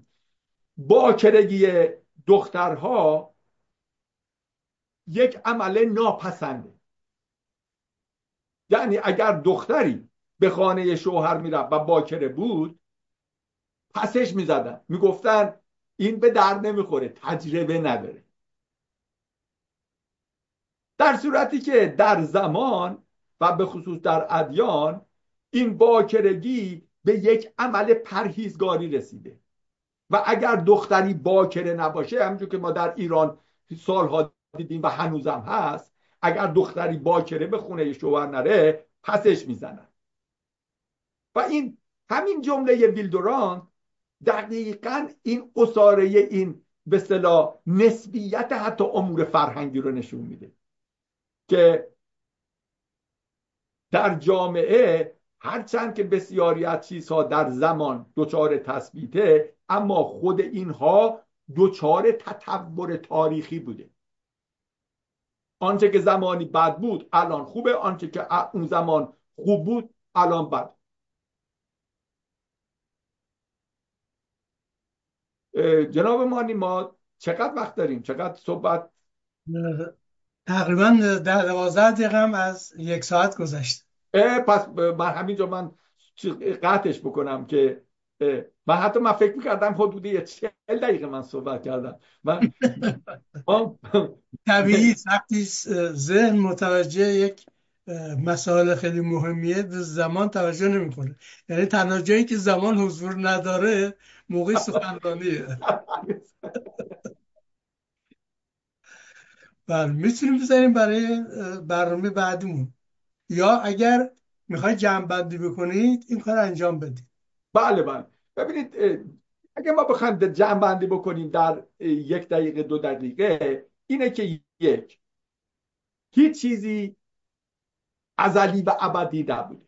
باکرگی دخترها یک عمل ناپسنده، یعنی اگر دختری به خانه شوهر میرفت و باکره بود پسش میزدن، میگفتن این به درد نمیخوره، تجربه نداره. در صورتی که در زمان و به خصوص در ادیان این باکرگی به یک عمل پرهیزگاری رسیده و اگر دختری باکره نباشه، همونجور که ما در ایران سالها دیدیم و هنوزم هست، اگر دختری باکره به خونه شوهر نره پسش میزنن. و این همین جمله ویلدوران دقیقاً این اساره، این به اصطلاح نسبیت حتی امور فرهنگی رو نشون میده که در جامعه هرچند که بسیاری از چیزها در زمان دچار تثبیته، اما خود اینها دچار تطور تاریخی بوده. آنچه که زمانی بد بود الان خوبه، آنچه که اون زمان خوب بود الان بد. جناب مانی، ما چقدر وقت داریم؟ چقدر صحبت؟ تقریبا 10-12 دقیقه هم از 1 ساعت گذشته. پس من همینجا من قطعش بکنم که من فکر میکردم حدود 40 دقیقه من صحبت کردم. من طبیعی وقتی ذهن متوجه یک مسائل خیلی مهمیه به زمان توجه نمیکنه. یعنی تنها جایی که زمان حضور نداره موقع سخنرانیه. بله، میتونیم بذاریم برای برنامه بعدیمون، یا اگر میخواید جمع بندی بکنید این کار انجام بدید. بله بله. ببینید، اگه ما بخوایم جمع بندی بکنیم در 1 دقیقه 2 دقیقه، اینه که هیچ چیزی ازلی و ابدی نبوده.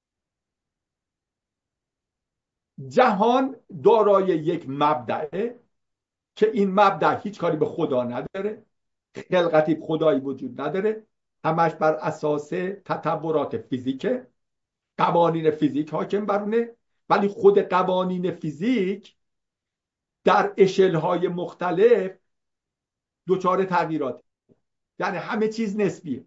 جهان دارای یک مبدعه که این مبدع هیچ کاری به خدا نداره، خلقتی خدایی وجود نداره، همش بر اساس تطورات فیزیکه، قوانین فیزیک حاکم برونه. ولی خود قوانین فیزیک در اشل‌های مختلف دچار تغییرات، یعنی همه چیز نسبیه.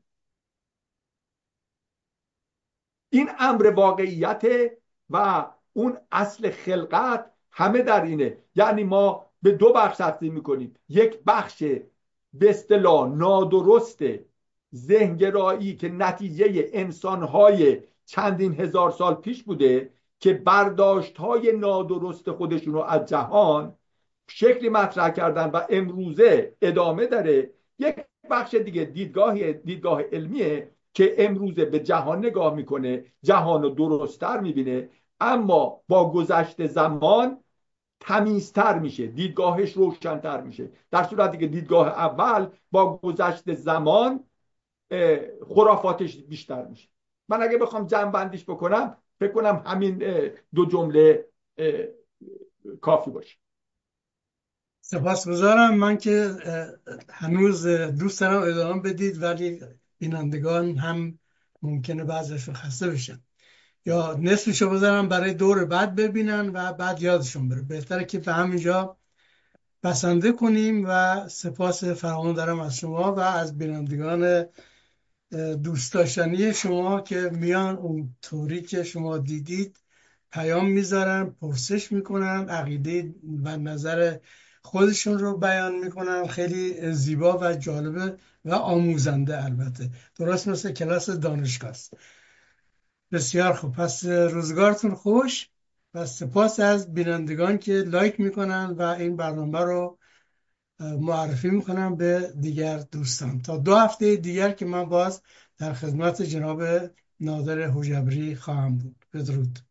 این امر واقعیت و اون اصل خلقت همه در اینه. یعنی ما به 2 بخش تقسیم میکنیم. یک بخش به اصطلاح نادرست ذهنگرایی که نتیجه انسانهای چندین هزار سال پیش بوده که برداشتهای نادرست خودشون رو از جهان شکلی مطرح کردن و امروزه ادامه داره. یک بخش دیگه دیدگاه علمیه که امروزه به جهان نگاه میکنه، جهان رو درست‌تر میبینه، اما با گذشت زمان تمیزتر میشه، دیدگاهش روشن‌تر میشه، در صورتی که دیدگاه اول با گذشت زمان خرافاتش بیشتر میشه. من اگه بخوام جمع بندیش بکنم فکر کنم همین 2 جمله کافی باشه. سپاسگزارم. من که هنوز دوست دارم ادامه بدید، ولی بینندگان هم ممکنه بعضیشون خسته بشن یا نصفشو بذارم برای دور بعد ببینن و بعد یادشون بره. بهتره که به همینجا بسنده کنیم و سپاس فراوان دارم از شما و از بینندگان دوست داشتنی شما که میان اون طوری که شما دیدید پیام میذارن، پرسش میکنن، عقیده و نظر خودشون رو بیان میکنن. خیلی زیبا و جالبه و آموزنده، البته درست مثل کلاس دانشگاه است. بسیار خوب، پس روزگارتون خوش و سپاس از بینندگان که لایک میکنن و این برنامه رو معرفی میکنم به دیگر دوستان. تا 2 هفته دیگر که من باز در خدمت جناب نادر حجبری خواهم بود. بدرود.